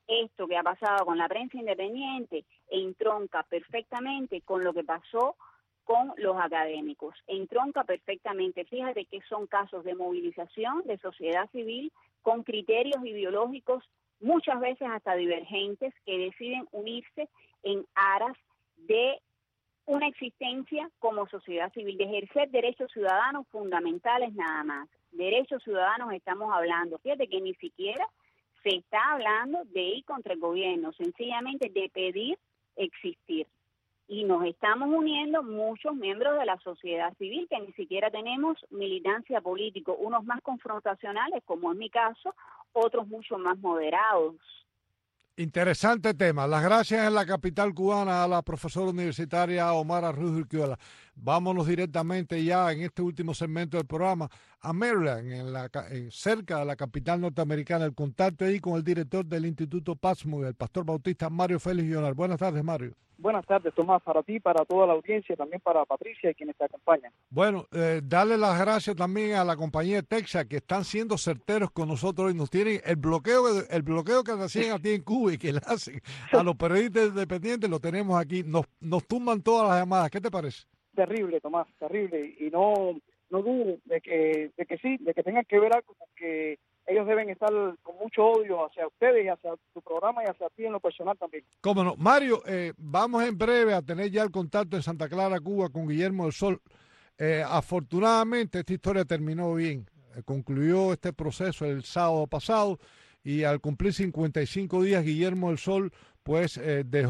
Speaker 17: esto que ha pasado con la prensa independiente entronca perfectamente con lo que pasó con los académicos. Entronca perfectamente. Fíjate que son casos de movilización de sociedad civil con criterios ideológicos muchas veces hasta divergentes que deciden unirse en aras de una existencia como sociedad civil, de ejercer derechos ciudadanos fundamentales nada más. Derechos ciudadanos estamos hablando. Fíjate que ni siquiera se está hablando de ir contra el gobierno, sencillamente de pedir existir. Y nos estamos uniendo muchos miembros de la sociedad civil que ni siquiera tenemos militancia política, unos más confrontacionales, como es mi caso, otros mucho más moderados.
Speaker 2: Interesante tema. Las gracias en la capital cubana a la profesora universitaria Omara Ruiz Urquiola. Vámonos directamente ya en este último segmento del programa a Maryland, cerca de la capital norteamericana. El contacto ahí con el director del Instituto Passmore, el pastor bautista Mario Félix Llonar. Buenas tardes, Mario.
Speaker 18: Buenas tardes, Tomás, para ti, para toda la audiencia, también para Patricia y quienes te acompañan.
Speaker 2: Bueno, darle las gracias también a la compañía de Texas, que están siendo certeros con nosotros y nos tienen el bloqueo que te hacían a ti en Cuba y que le hacen a los periodistas independientes, lo tenemos aquí. Nos tumban todas las llamadas. ¿Qué te parece?
Speaker 18: Terrible, Tomás, terrible. Y no dudo de que sí, de que tengan que ver algo, porque ellos deben estar con mucho odio hacia ustedes y hacia tu programa y hacia ti en lo personal también.
Speaker 2: Cómo no. Mario, vamos en breve a tener ya el contacto en Santa Clara, Cuba, con Guillermo del Sol. Afortunadamente esta historia terminó bien. Concluyó este proceso el sábado pasado y al cumplir 55 días Guillermo del Sol pues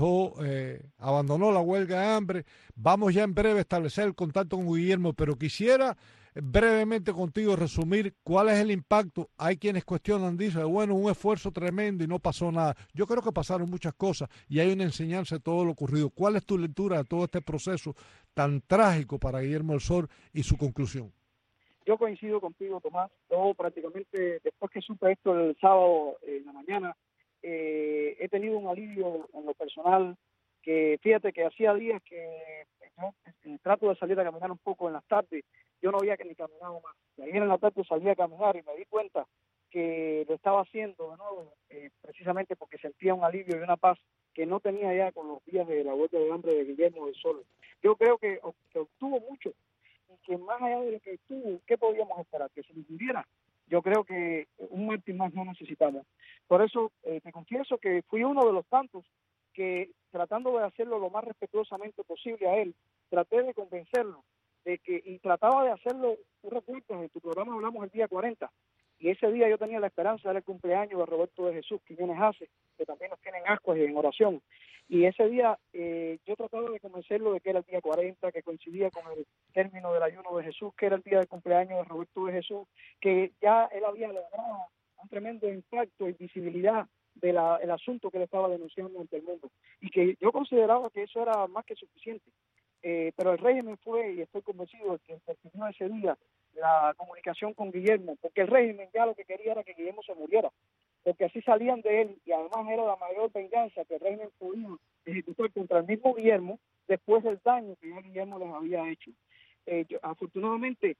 Speaker 2: abandonó la huelga de hambre. Vamos ya en breve a establecer el contacto con Guillermo, pero quisiera brevemente contigo resumir cuál es el impacto. Hay quienes cuestionan, dicen, bueno, un esfuerzo tremendo y no pasó nada. Yo creo que pasaron muchas cosas y hay una enseñanza de todo lo ocurrido. ¿Cuál es tu lectura de todo este proceso tan trágico para Guillermo del Sol y su conclusión?
Speaker 18: Yo coincido contigo, Tomás. Yo prácticamente, después que supe esto el sábado en la mañana, he tenido un alivio en lo personal, que fíjate que hacía días que yo trato de salir a caminar un poco en las tardes. Yo no había que ni caminado más. Y ayer en la tarde salí a caminar y me di cuenta que lo estaba haciendo de nuevo, precisamente porque sentía un alivio y una paz que no tenía ya con los días de la huelga de hambre de Guillermo del Sol. Yo creo que obtuvo mucho y que más allá de lo que obtuvo, ¿qué podíamos esperar? Que se nos muriera. Yo creo que un mártir más no necesitamos. Por eso te confieso que fui uno de los tantos que, tratando de hacerlo lo más respetuosamente posible a él, traté de convencerlo de que, y trataba de hacerlo. Tú recuerdas, en tu programa hablamos el día 40, y ese día yo tenía la esperanza de el cumpleaños de Roberto de Jesús Quiñones Hace, que también nos tienen ascuas y en oración, y ese día yo trataba de convencerlo de que era el día 40, que coincidía con el término del ayuno de Jesús, que era el día del cumpleaños de Roberto de Jesús, que ya él había logrado un tremendo impacto y visibilidad del asunto que le estaba denunciando ante el mundo, y que yo consideraba que eso era más que suficiente. Pero el régimen fue, y estoy convencido de que intervino ese día la comunicación con Guillermo, porque el régimen ya lo que quería era que Guillermo se muriera, porque así salían de él, y además era la mayor venganza que el régimen podía ejecutar contra el mismo Guillermo después del daño que ya Guillermo les había hecho. Afortunadamente,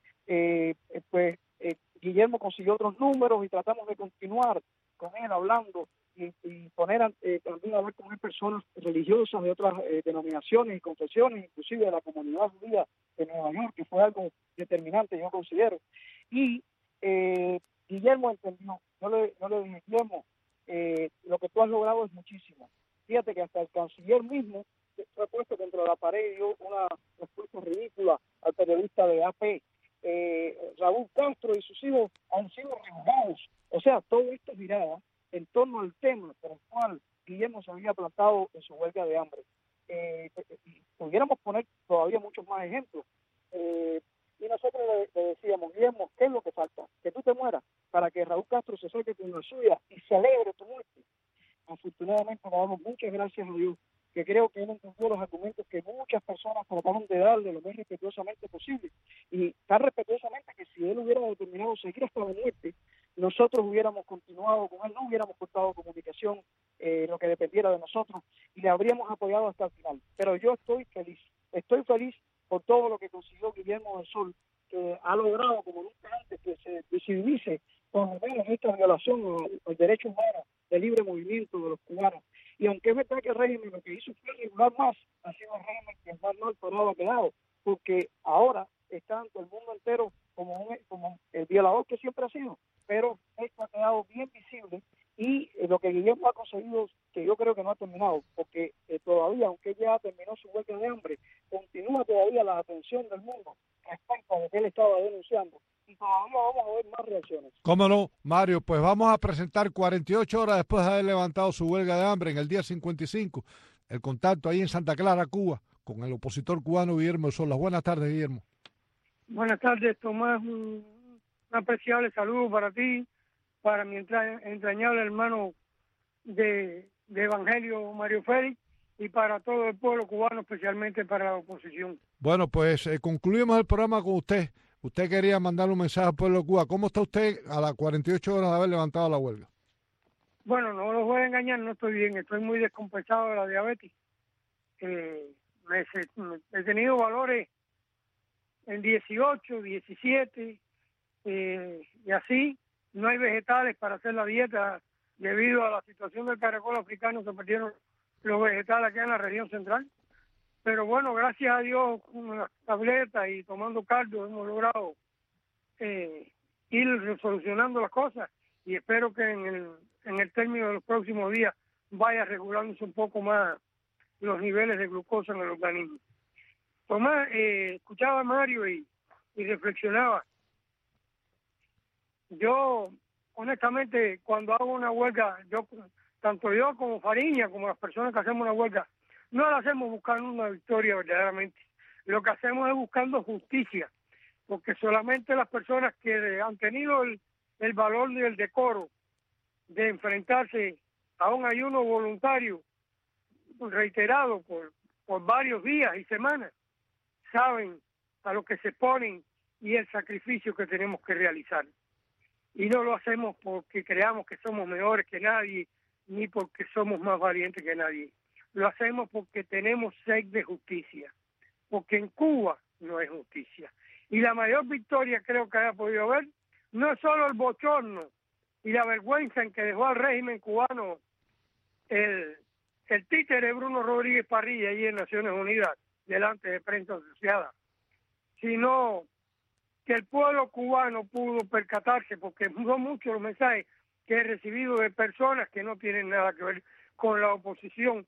Speaker 18: Guillermo consiguió otros números y tratamos de continuar con él hablando y poner también a hablar con él personas religiosas de otras denominaciones y confesiones, inclusive de la comunidad judía de Nueva York, que fue algo determinante, yo considero. Y Guillermo entendió. Yo le dije, Guillermo, lo que tú has logrado es muchísimo. Fíjate que hasta el canciller mismo fue puesto contra la pared y dio una respuesta ridícula al periodista de AP. Raúl Castro y sus hijos han sido rejugados. O sea, todo esto giraba en torno al tema por el cual Guillermo se había plantado en su huelga de hambre. Y pudiéramos poner todavía muchos más ejemplos. Y nosotros le decíamos, Guillermo, ¿qué es lo que falta? Que tú te mueras para que Raúl Castro se saque con la suya y celebre tu muerte. Afortunadamente le damos muchas gracias a Dios, que creo que él entendió los argumentos que muchas personas trataron de darle lo más respetuosamente posible, y tan respetuosamente que si él hubiera determinado seguir hasta la muerte, nosotros hubiéramos continuado con él, no hubiéramos cortado comunicación, lo que dependiera de nosotros, y le habríamos apoyado hasta el final. Pero yo estoy feliz por todo lo que consiguió Guillermo del Sol, que ha logrado como nunca antes que se visibilice por lo menos esta violación al derecho humano de libre movimiento de los cubanos. Y aunque es verdad que el régimen lo que hizo fue regular más, ha sido el régimen que más mal parado ha quedado, porque ahora está ante el mundo entero como el violador que siempre ha sido, pero esto ha quedado bien visible y lo que Guillermo ha conseguido, que yo creo que no ha terminado, porque todavía, aunque ya terminó su huelga de hambre, continúa todavía la atención del mundo respecto a lo que él estaba denunciando y todavía vamos a ver más reacciones.
Speaker 2: ¿Cómo no, Mario? Pues vamos a presentar 48 horas después de haber levantado su huelga de hambre en el día 55, el contacto ahí en Santa Clara, Cuba, con el opositor cubano Guillermo Solas. Buenas tardes, Guillermo.
Speaker 19: Buenas tardes, Tomás. Un apreciable saludo para ti, para mi entrañable hermano de Evangelio, Mario Félix, y para todo el pueblo cubano, especialmente para la oposición.
Speaker 2: Bueno, pues concluimos el programa con usted. Usted quería mandar un mensaje al pueblo de Cuba. ¿Cómo está usted a las 48 horas de haber levantado la huelga?
Speaker 19: Bueno, no los voy a engañar, no estoy bien. Estoy muy descompensado de la diabetes. He tenido valores en 18, 17, y así. No hay vegetales para hacer la dieta. Debido a la situación del caracol africano se perdieron los vegetales acá en la región central. Pero bueno, gracias a Dios, con las tabletas y tomando caldo hemos logrado ir resolucionando las cosas y espero que en el término de los próximos días vaya regulándose un poco más los niveles de glucosa en el organismo. Tomás, escuchaba a Mario y reflexionaba. Yo, honestamente, cuando hago una huelga, tanto yo como Fariña, como las personas que hacemos una huelga, no la hacemos buscando una victoria verdaderamente. Lo que hacemos es buscando justicia, porque solamente las personas que han tenido el valor y el decoro de enfrentarse a un ayuno voluntario reiterado por varios días y semanas, saben a lo que se ponen y el sacrificio que tenemos que realizar. Y no lo hacemos porque creamos que somos mejores que nadie, ni porque somos más valientes que nadie. Lo hacemos porque tenemos sed de justicia, porque en Cuba no hay justicia. Y la mayor victoria creo que haya podido haber no es solo el bochorno y la vergüenza en que dejó al régimen cubano el títere Bruno Rodríguez Parrilla allí en Naciones Unidas, delante de prensa asociada, sino que el pueblo cubano pudo percatarse, porque son muchos los mensajes que he recibido de personas que no tienen nada que ver con la oposición,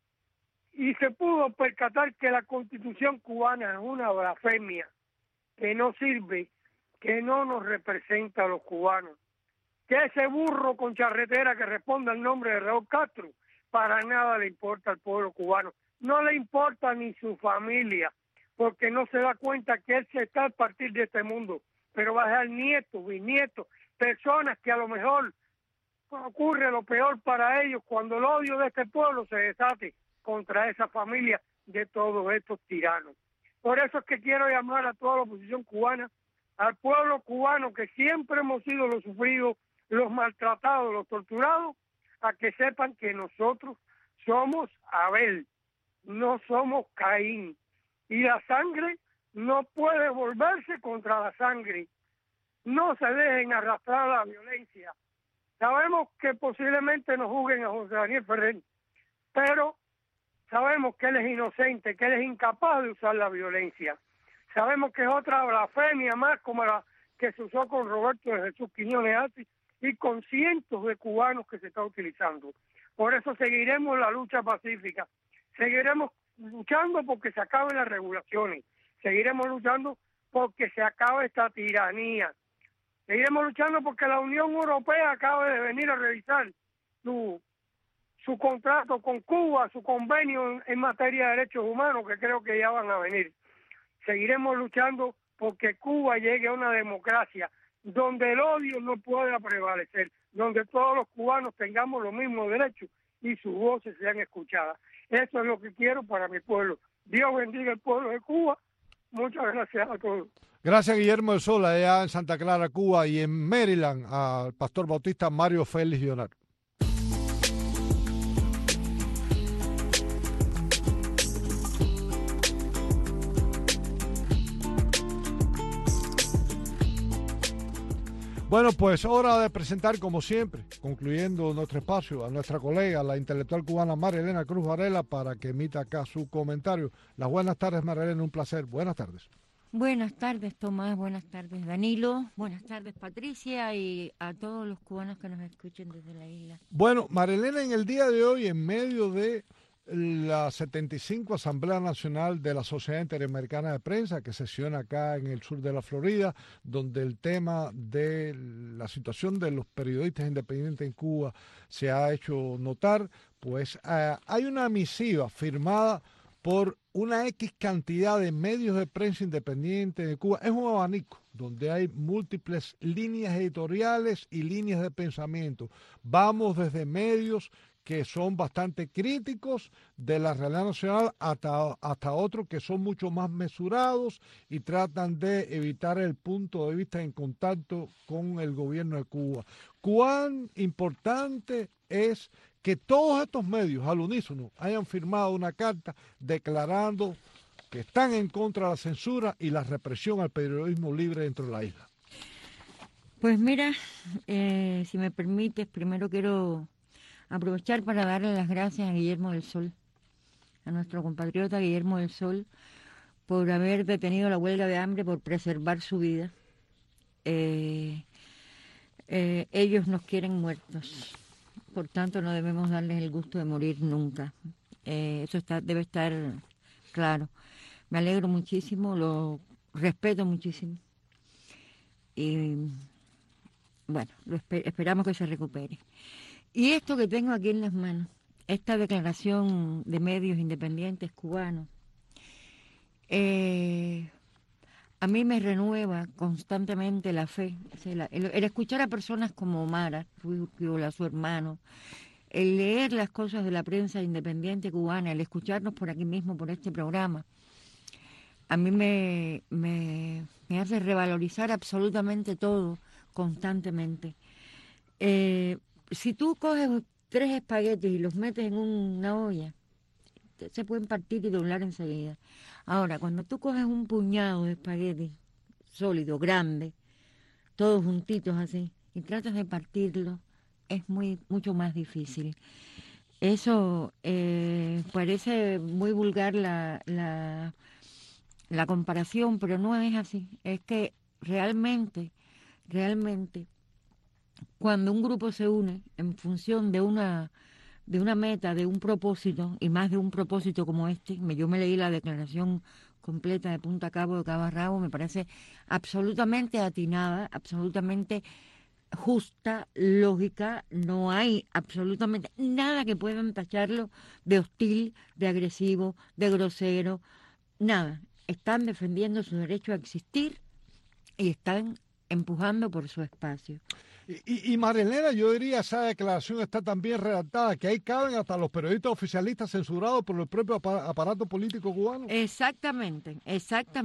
Speaker 19: y se pudo percatar que la Constitución cubana es una blasfemia, que no sirve, que no nos representa a los cubanos, que ese burro con charretera que responde al nombre de Raúl Castro, para nada le importa al pueblo cubano, no le importa ni su familia, porque no se da cuenta que él se está a partir de este mundo, pero va a dejar nietos, bisnietos, personas que a lo mejor ocurre lo peor para ellos cuando el odio de este pueblo se desate contra esa familia de todos estos tiranos. Por eso es que quiero llamar a toda la oposición cubana, al pueblo cubano que siempre hemos sido los sufridos, los maltratados, los torturados, a que sepan que nosotros somos Abel, no somos Caín. Y la sangre no puede volverse contra la sangre. No se dejen arrastrar a la violencia. Sabemos que posiblemente nos juzguen a José Daniel Ferrer, pero sabemos que él es inocente, que él es incapaz de usar la violencia. Sabemos que es otra blasfemia más como la que se usó con Roberto de Jesús Quiñones Arce y con cientos de cubanos que se está utilizando. Por eso seguiremos la lucha pacífica, seguiremos luchando porque se acaben las regulaciones, seguiremos luchando porque se acabe esta tiranía, seguiremos luchando porque la Unión Europea acabe de venir a revisar su contrato con Cuba, su convenio en materia de derechos humanos, que creo que ya van a venir. Seguiremos luchando porque Cuba llegue a una democracia donde el odio no pueda prevalecer, donde todos los cubanos tengamos los mismos derechos y sus voces sean escuchadas. Eso es lo que quiero para mi pueblo. Dios bendiga al pueblo de Cuba. Muchas gracias a todos.
Speaker 2: Gracias, Guillermo de Sola, allá en Santa Clara, Cuba, y en Maryland al pastor bautista Mario Félix Leonardo. Bueno, pues hora de presentar, como siempre, concluyendo nuestro espacio, a nuestra colega, la intelectual cubana María Elena Cruz Varela, para que emita acá su comentario. Las buenas tardes, María Elena, un placer. Buenas tardes.
Speaker 20: Buenas tardes, Tomás. Buenas tardes, Danilo. Buenas tardes, Patricia, y a todos los cubanos que nos escuchen desde la isla.
Speaker 2: Bueno, María Elena, en el día de hoy, en medio de la 75 Asamblea Nacional de la Sociedad Interamericana de Prensa, que sesiona acá en el sur de la Florida, donde el tema de la situación de los periodistas independientes en Cuba se ha hecho notar, pues hay una misiva firmada por una X cantidad de medios de prensa independientes de Cuba. Es un abanico donde hay múltiples líneas editoriales y líneas de pensamiento. Vamos desde medios que son bastante críticos de la realidad nacional hasta otros que son mucho más mesurados y tratan de evitar el punto de vista en contacto con el gobierno de Cuba. ¿Cuán importante es que todos estos medios al unísono hayan firmado una carta declarando que están en contra de la censura y la represión al periodismo libre dentro de la isla?
Speaker 20: Pues mira, si me permites, primero quiero aprovechar para darle las gracias a Guillermo del Sol, a nuestro compatriota Guillermo del Sol, por haber detenido la huelga de hambre, por preservar su vida. Ellos nos quieren muertos, por tanto no debemos darles el gusto de morir nunca. Eso debe estar claro. Me alegro muchísimo, lo respeto muchísimo y bueno, esperamos que se recupere. Y esto que tengo aquí en las manos, esta declaración de medios independientes cubanos, a mí me renueva constantemente la fe. O sea, el escuchar a personas como Omar Ruiz-Urquiola, su hermano, el leer las cosas de la prensa independiente cubana, el escucharnos por aquí mismo, por este programa, a mí me hace revalorizar absolutamente todo constantemente. Si tú coges 3 espaguetis y los metes en una olla, se pueden partir y doblar enseguida. Ahora, cuando tú coges un puñado de espaguetis sólido, grande, todos juntitos así, y tratas de partirlo, es mucho más difícil. Eso parece muy vulgar la comparación, pero no es así. Es que realmente, cuando un grupo se une en función de una meta, de un propósito, y más de un propósito como este, yo me leí la declaración completa de punta a cabo, de cabo a rabo, me parece absolutamente atinada, absolutamente justa, lógica, no hay absolutamente nada que puedan tacharlo de hostil, de agresivo, de grosero, nada. Están defendiendo su derecho a existir y están empujando por su espacio.
Speaker 2: Y María Elena, yo diría, esa declaración está tan bien redactada que ahí caben hasta los periodistas oficialistas censurados por el propio aparato político cubano.
Speaker 20: Exactamente. Y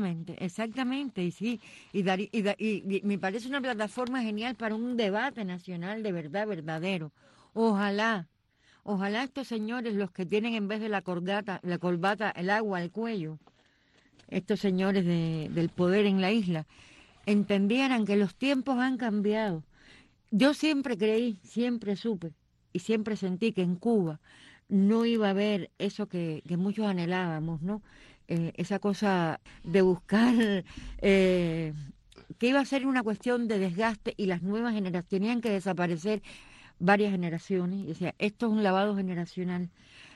Speaker 20: sí, y me parece una plataforma genial para un debate nacional de verdad, verdadero. Ojalá estos señores, los que tienen en vez de la corbata, el agua al cuello, estos señores del poder en la isla, entendieran que los tiempos han cambiado. Yo siempre creí, siempre supe y siempre sentí que en Cuba no iba a haber eso que muchos anhelábamos, ¿no? Esa cosa de buscar, que iba a ser una cuestión de desgaste y las nuevas generaciones, tenían que desaparecer varias generaciones. O sea, esto es un lavado generacional.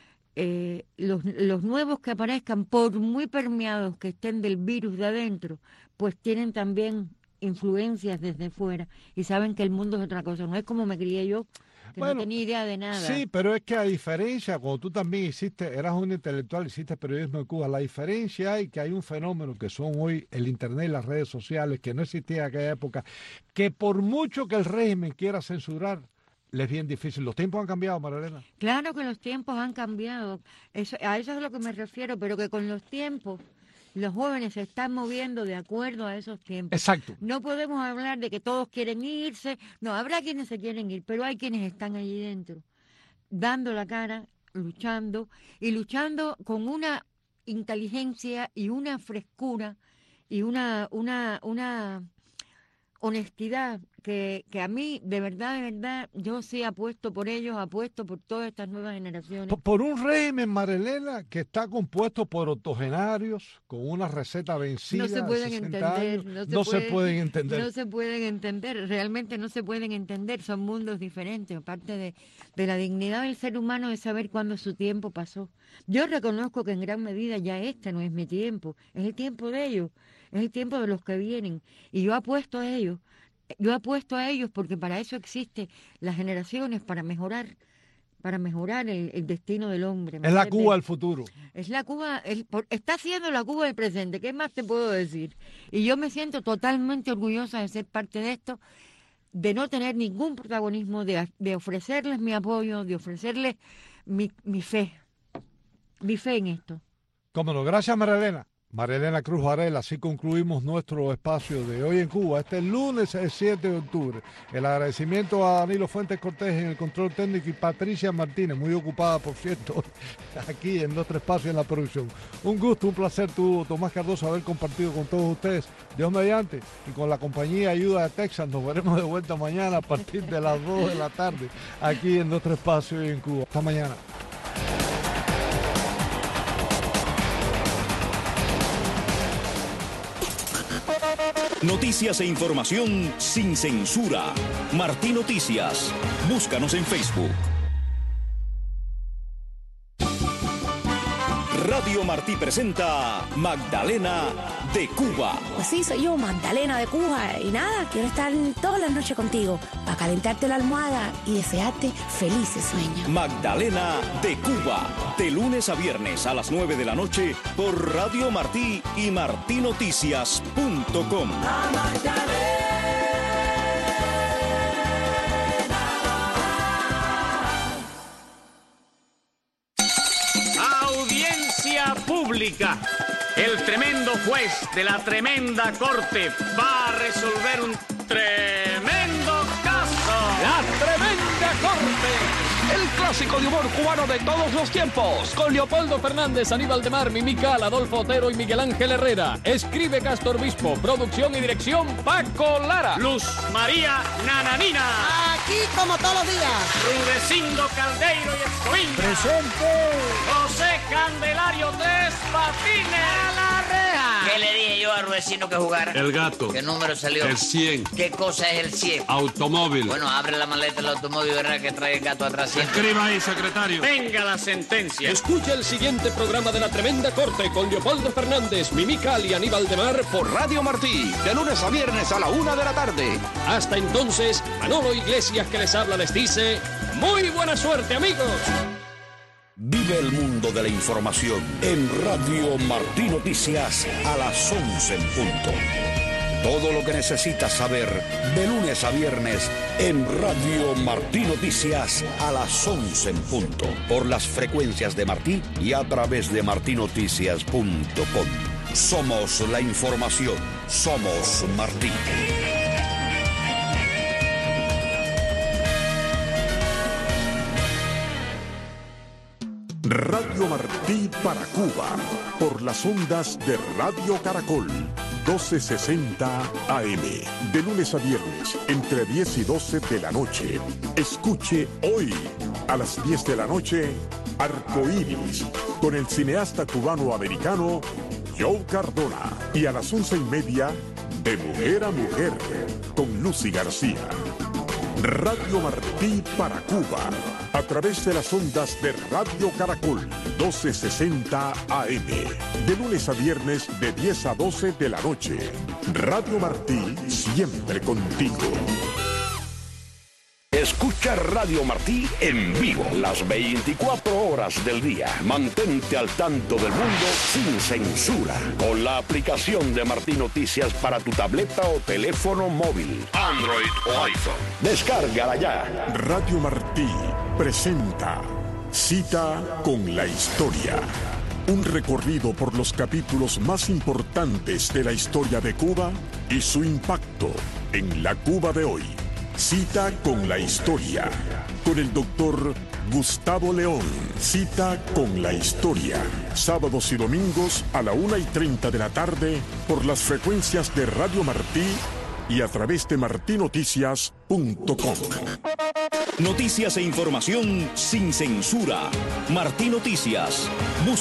Speaker 20: Los nuevos que aparezcan, por muy permeados que estén del virus de adentro, pues tienen también influencias desde fuera y saben que el mundo es otra cosa. No es como me crié yo, que no tenía idea de nada.
Speaker 2: Sí, pero es que a diferencia, cuando tú también eras un intelectual, hiciste periodismo en Cuba, la diferencia hay que hay un fenómeno que son hoy el internet y las redes sociales, que no existía en aquella época, que por mucho que el régimen quiera censurar, les es bien difícil. Los tiempos han cambiado, María Elena.
Speaker 20: Claro que los tiempos han cambiado. A eso es a lo que me refiero, pero que con los tiempos los jóvenes se están moviendo de acuerdo a esos tiempos.
Speaker 2: Exacto.
Speaker 20: No podemos hablar de que todos quieren irse. No, habrá quienes se quieren ir, pero hay quienes están allí dentro, dando la cara, luchando con una inteligencia y una frescura y una honestidad que a mí, de verdad, yo sí apuesto por ellos, apuesto por todas estas nuevas generaciones.
Speaker 2: Por un régimen, Marilena, que está compuesto por octogenarios, con una receta vencida.
Speaker 20: No se pueden
Speaker 2: de 60
Speaker 20: entender.
Speaker 2: años, no se pueden entender.
Speaker 20: No se pueden entender, realmente no se pueden entender. Son mundos diferentes. Parte de la dignidad del ser humano es saber cuándo su tiempo pasó. Yo reconozco que en gran medida ya este no es mi tiempo, es el tiempo de ellos, es el tiempo de los que vienen. Y yo apuesto a ellos. Yo apuesto a ellos porque para eso existen las generaciones, para mejorar el destino del hombre.
Speaker 2: Es la Cuba del futuro.
Speaker 20: Es la Cuba, está siendo la Cuba del presente. ¿Qué más te puedo decir? Y yo me siento totalmente orgullosa de ser parte de esto, de no tener ningún protagonismo, de ofrecerles mi apoyo, de ofrecerles mi fe en esto.
Speaker 2: Cómo no, gracias Marilena. Marilena Cruz Varela, así concluimos nuestro espacio de hoy en Cuba. Este lunes es 7 de octubre. El agradecimiento a Danilo Fuentes Cortés en el control técnico y Patricia Martínez, muy ocupada por cierto, aquí en nuestro espacio en la producción. Un gusto, un placer, Tomás Cardoso, haber compartido con todos ustedes. Dios mediante, y con la compañía Ayuda de Texas, nos veremos de vuelta mañana a partir de las 2 de la tarde, aquí en nuestro espacio hoy en Cuba. Hasta mañana.
Speaker 21: Noticias e información sin censura. Martí Noticias. Búscanos en Facebook. Radio Martí presenta Magdalena de Cuba.
Speaker 22: Pues sí, soy yo, Magdalena de Cuba. Y nada, quiero estar todas las noches contigo para calentarte la almohada y desearte felices sueños.
Speaker 21: Magdalena de Cuba. De lunes a viernes a las 9 de la noche por Radio Martí y martinoticias.com.
Speaker 10: Audiencia pública. El tremendo juez de la tremenda corte va a resolver un tremendo caso.
Speaker 11: La Tremenda Corte. El clásico de humor cubano de todos los tiempos. Con Leopoldo Fernández, Aníbal de Mar, Mimical, Adolfo Otero y Miguel Ángel Herrera. Escribe Castor Obispo. Producción y dirección Paco Lara.
Speaker 10: Luz María Nananina.
Speaker 12: Aquí como todos los días.
Speaker 10: Rudecindo Caldeiro y Escoviña.
Speaker 12: Presente.
Speaker 10: José Candelario Tres Patines.
Speaker 12: A la reja.
Speaker 14: ¿Qué le dije yo a Rudecindo que jugara?
Speaker 13: El gato.
Speaker 14: ¿Qué número salió?
Speaker 13: El 100.
Speaker 14: ¿Qué cosa es el 100?
Speaker 13: Automóvil.
Speaker 14: Bueno, abre la maleta del automóvil y verá que trae el gato atrás.
Speaker 13: Escriba ahí, secretario.
Speaker 10: Venga la sentencia.
Speaker 11: Escucha el siguiente programa de La Tremenda Corte con Leopoldo Fernández, Mimical y Aníbal de Mar por Radio Martí. De lunes a viernes a la 1 de la tarde. Hasta entonces, Manolo Iglesias que les habla les dice: ¡muy buena suerte, amigos!
Speaker 16: Vive el mundo de la información en Radio Martí Noticias a las 11 en punto. Todo lo que necesitas saber de lunes a viernes en Radio Martí Noticias a las 11 en punto. Por las frecuencias de Martí y a través de martinoticias.com. Somos la información. Somos Martí.
Speaker 1: Radio Martí para Cuba, por las ondas de Radio Caracol, 1260 AM, de lunes a viernes, entre 10 y 12 de la noche. Escuche hoy, a las 10 de la noche, Arcoíris, con el cineasta cubano-americano Joe Cardona, y a las 11:30, De Mujer a Mujer, con Lucy García. Radio Martí para Cuba, a través de las ondas de Radio Caracol, 1260 AM, de lunes a viernes de 10 a 12 de la noche. Radio Martí, siempre contigo.
Speaker 16: Escucha Radio Martí en vivo las 24 horas del día. Mantente al tanto del mundo sin censura con la aplicación de Martí Noticias para tu tableta o teléfono móvil, Android o iPhone. Descárgala ya.
Speaker 1: Radio Martí presenta Cita con la Historia. Un recorrido por los capítulos más importantes de la historia de Cuba y su impacto en la Cuba de hoy. Cita con la Historia, con el doctor Gustavo León. Cita con la Historia, sábados y domingos a la 1:30 de la tarde por las frecuencias de Radio Martí y a través de martinoticias.com.
Speaker 21: Noticias e información sin censura. Martín Noticias.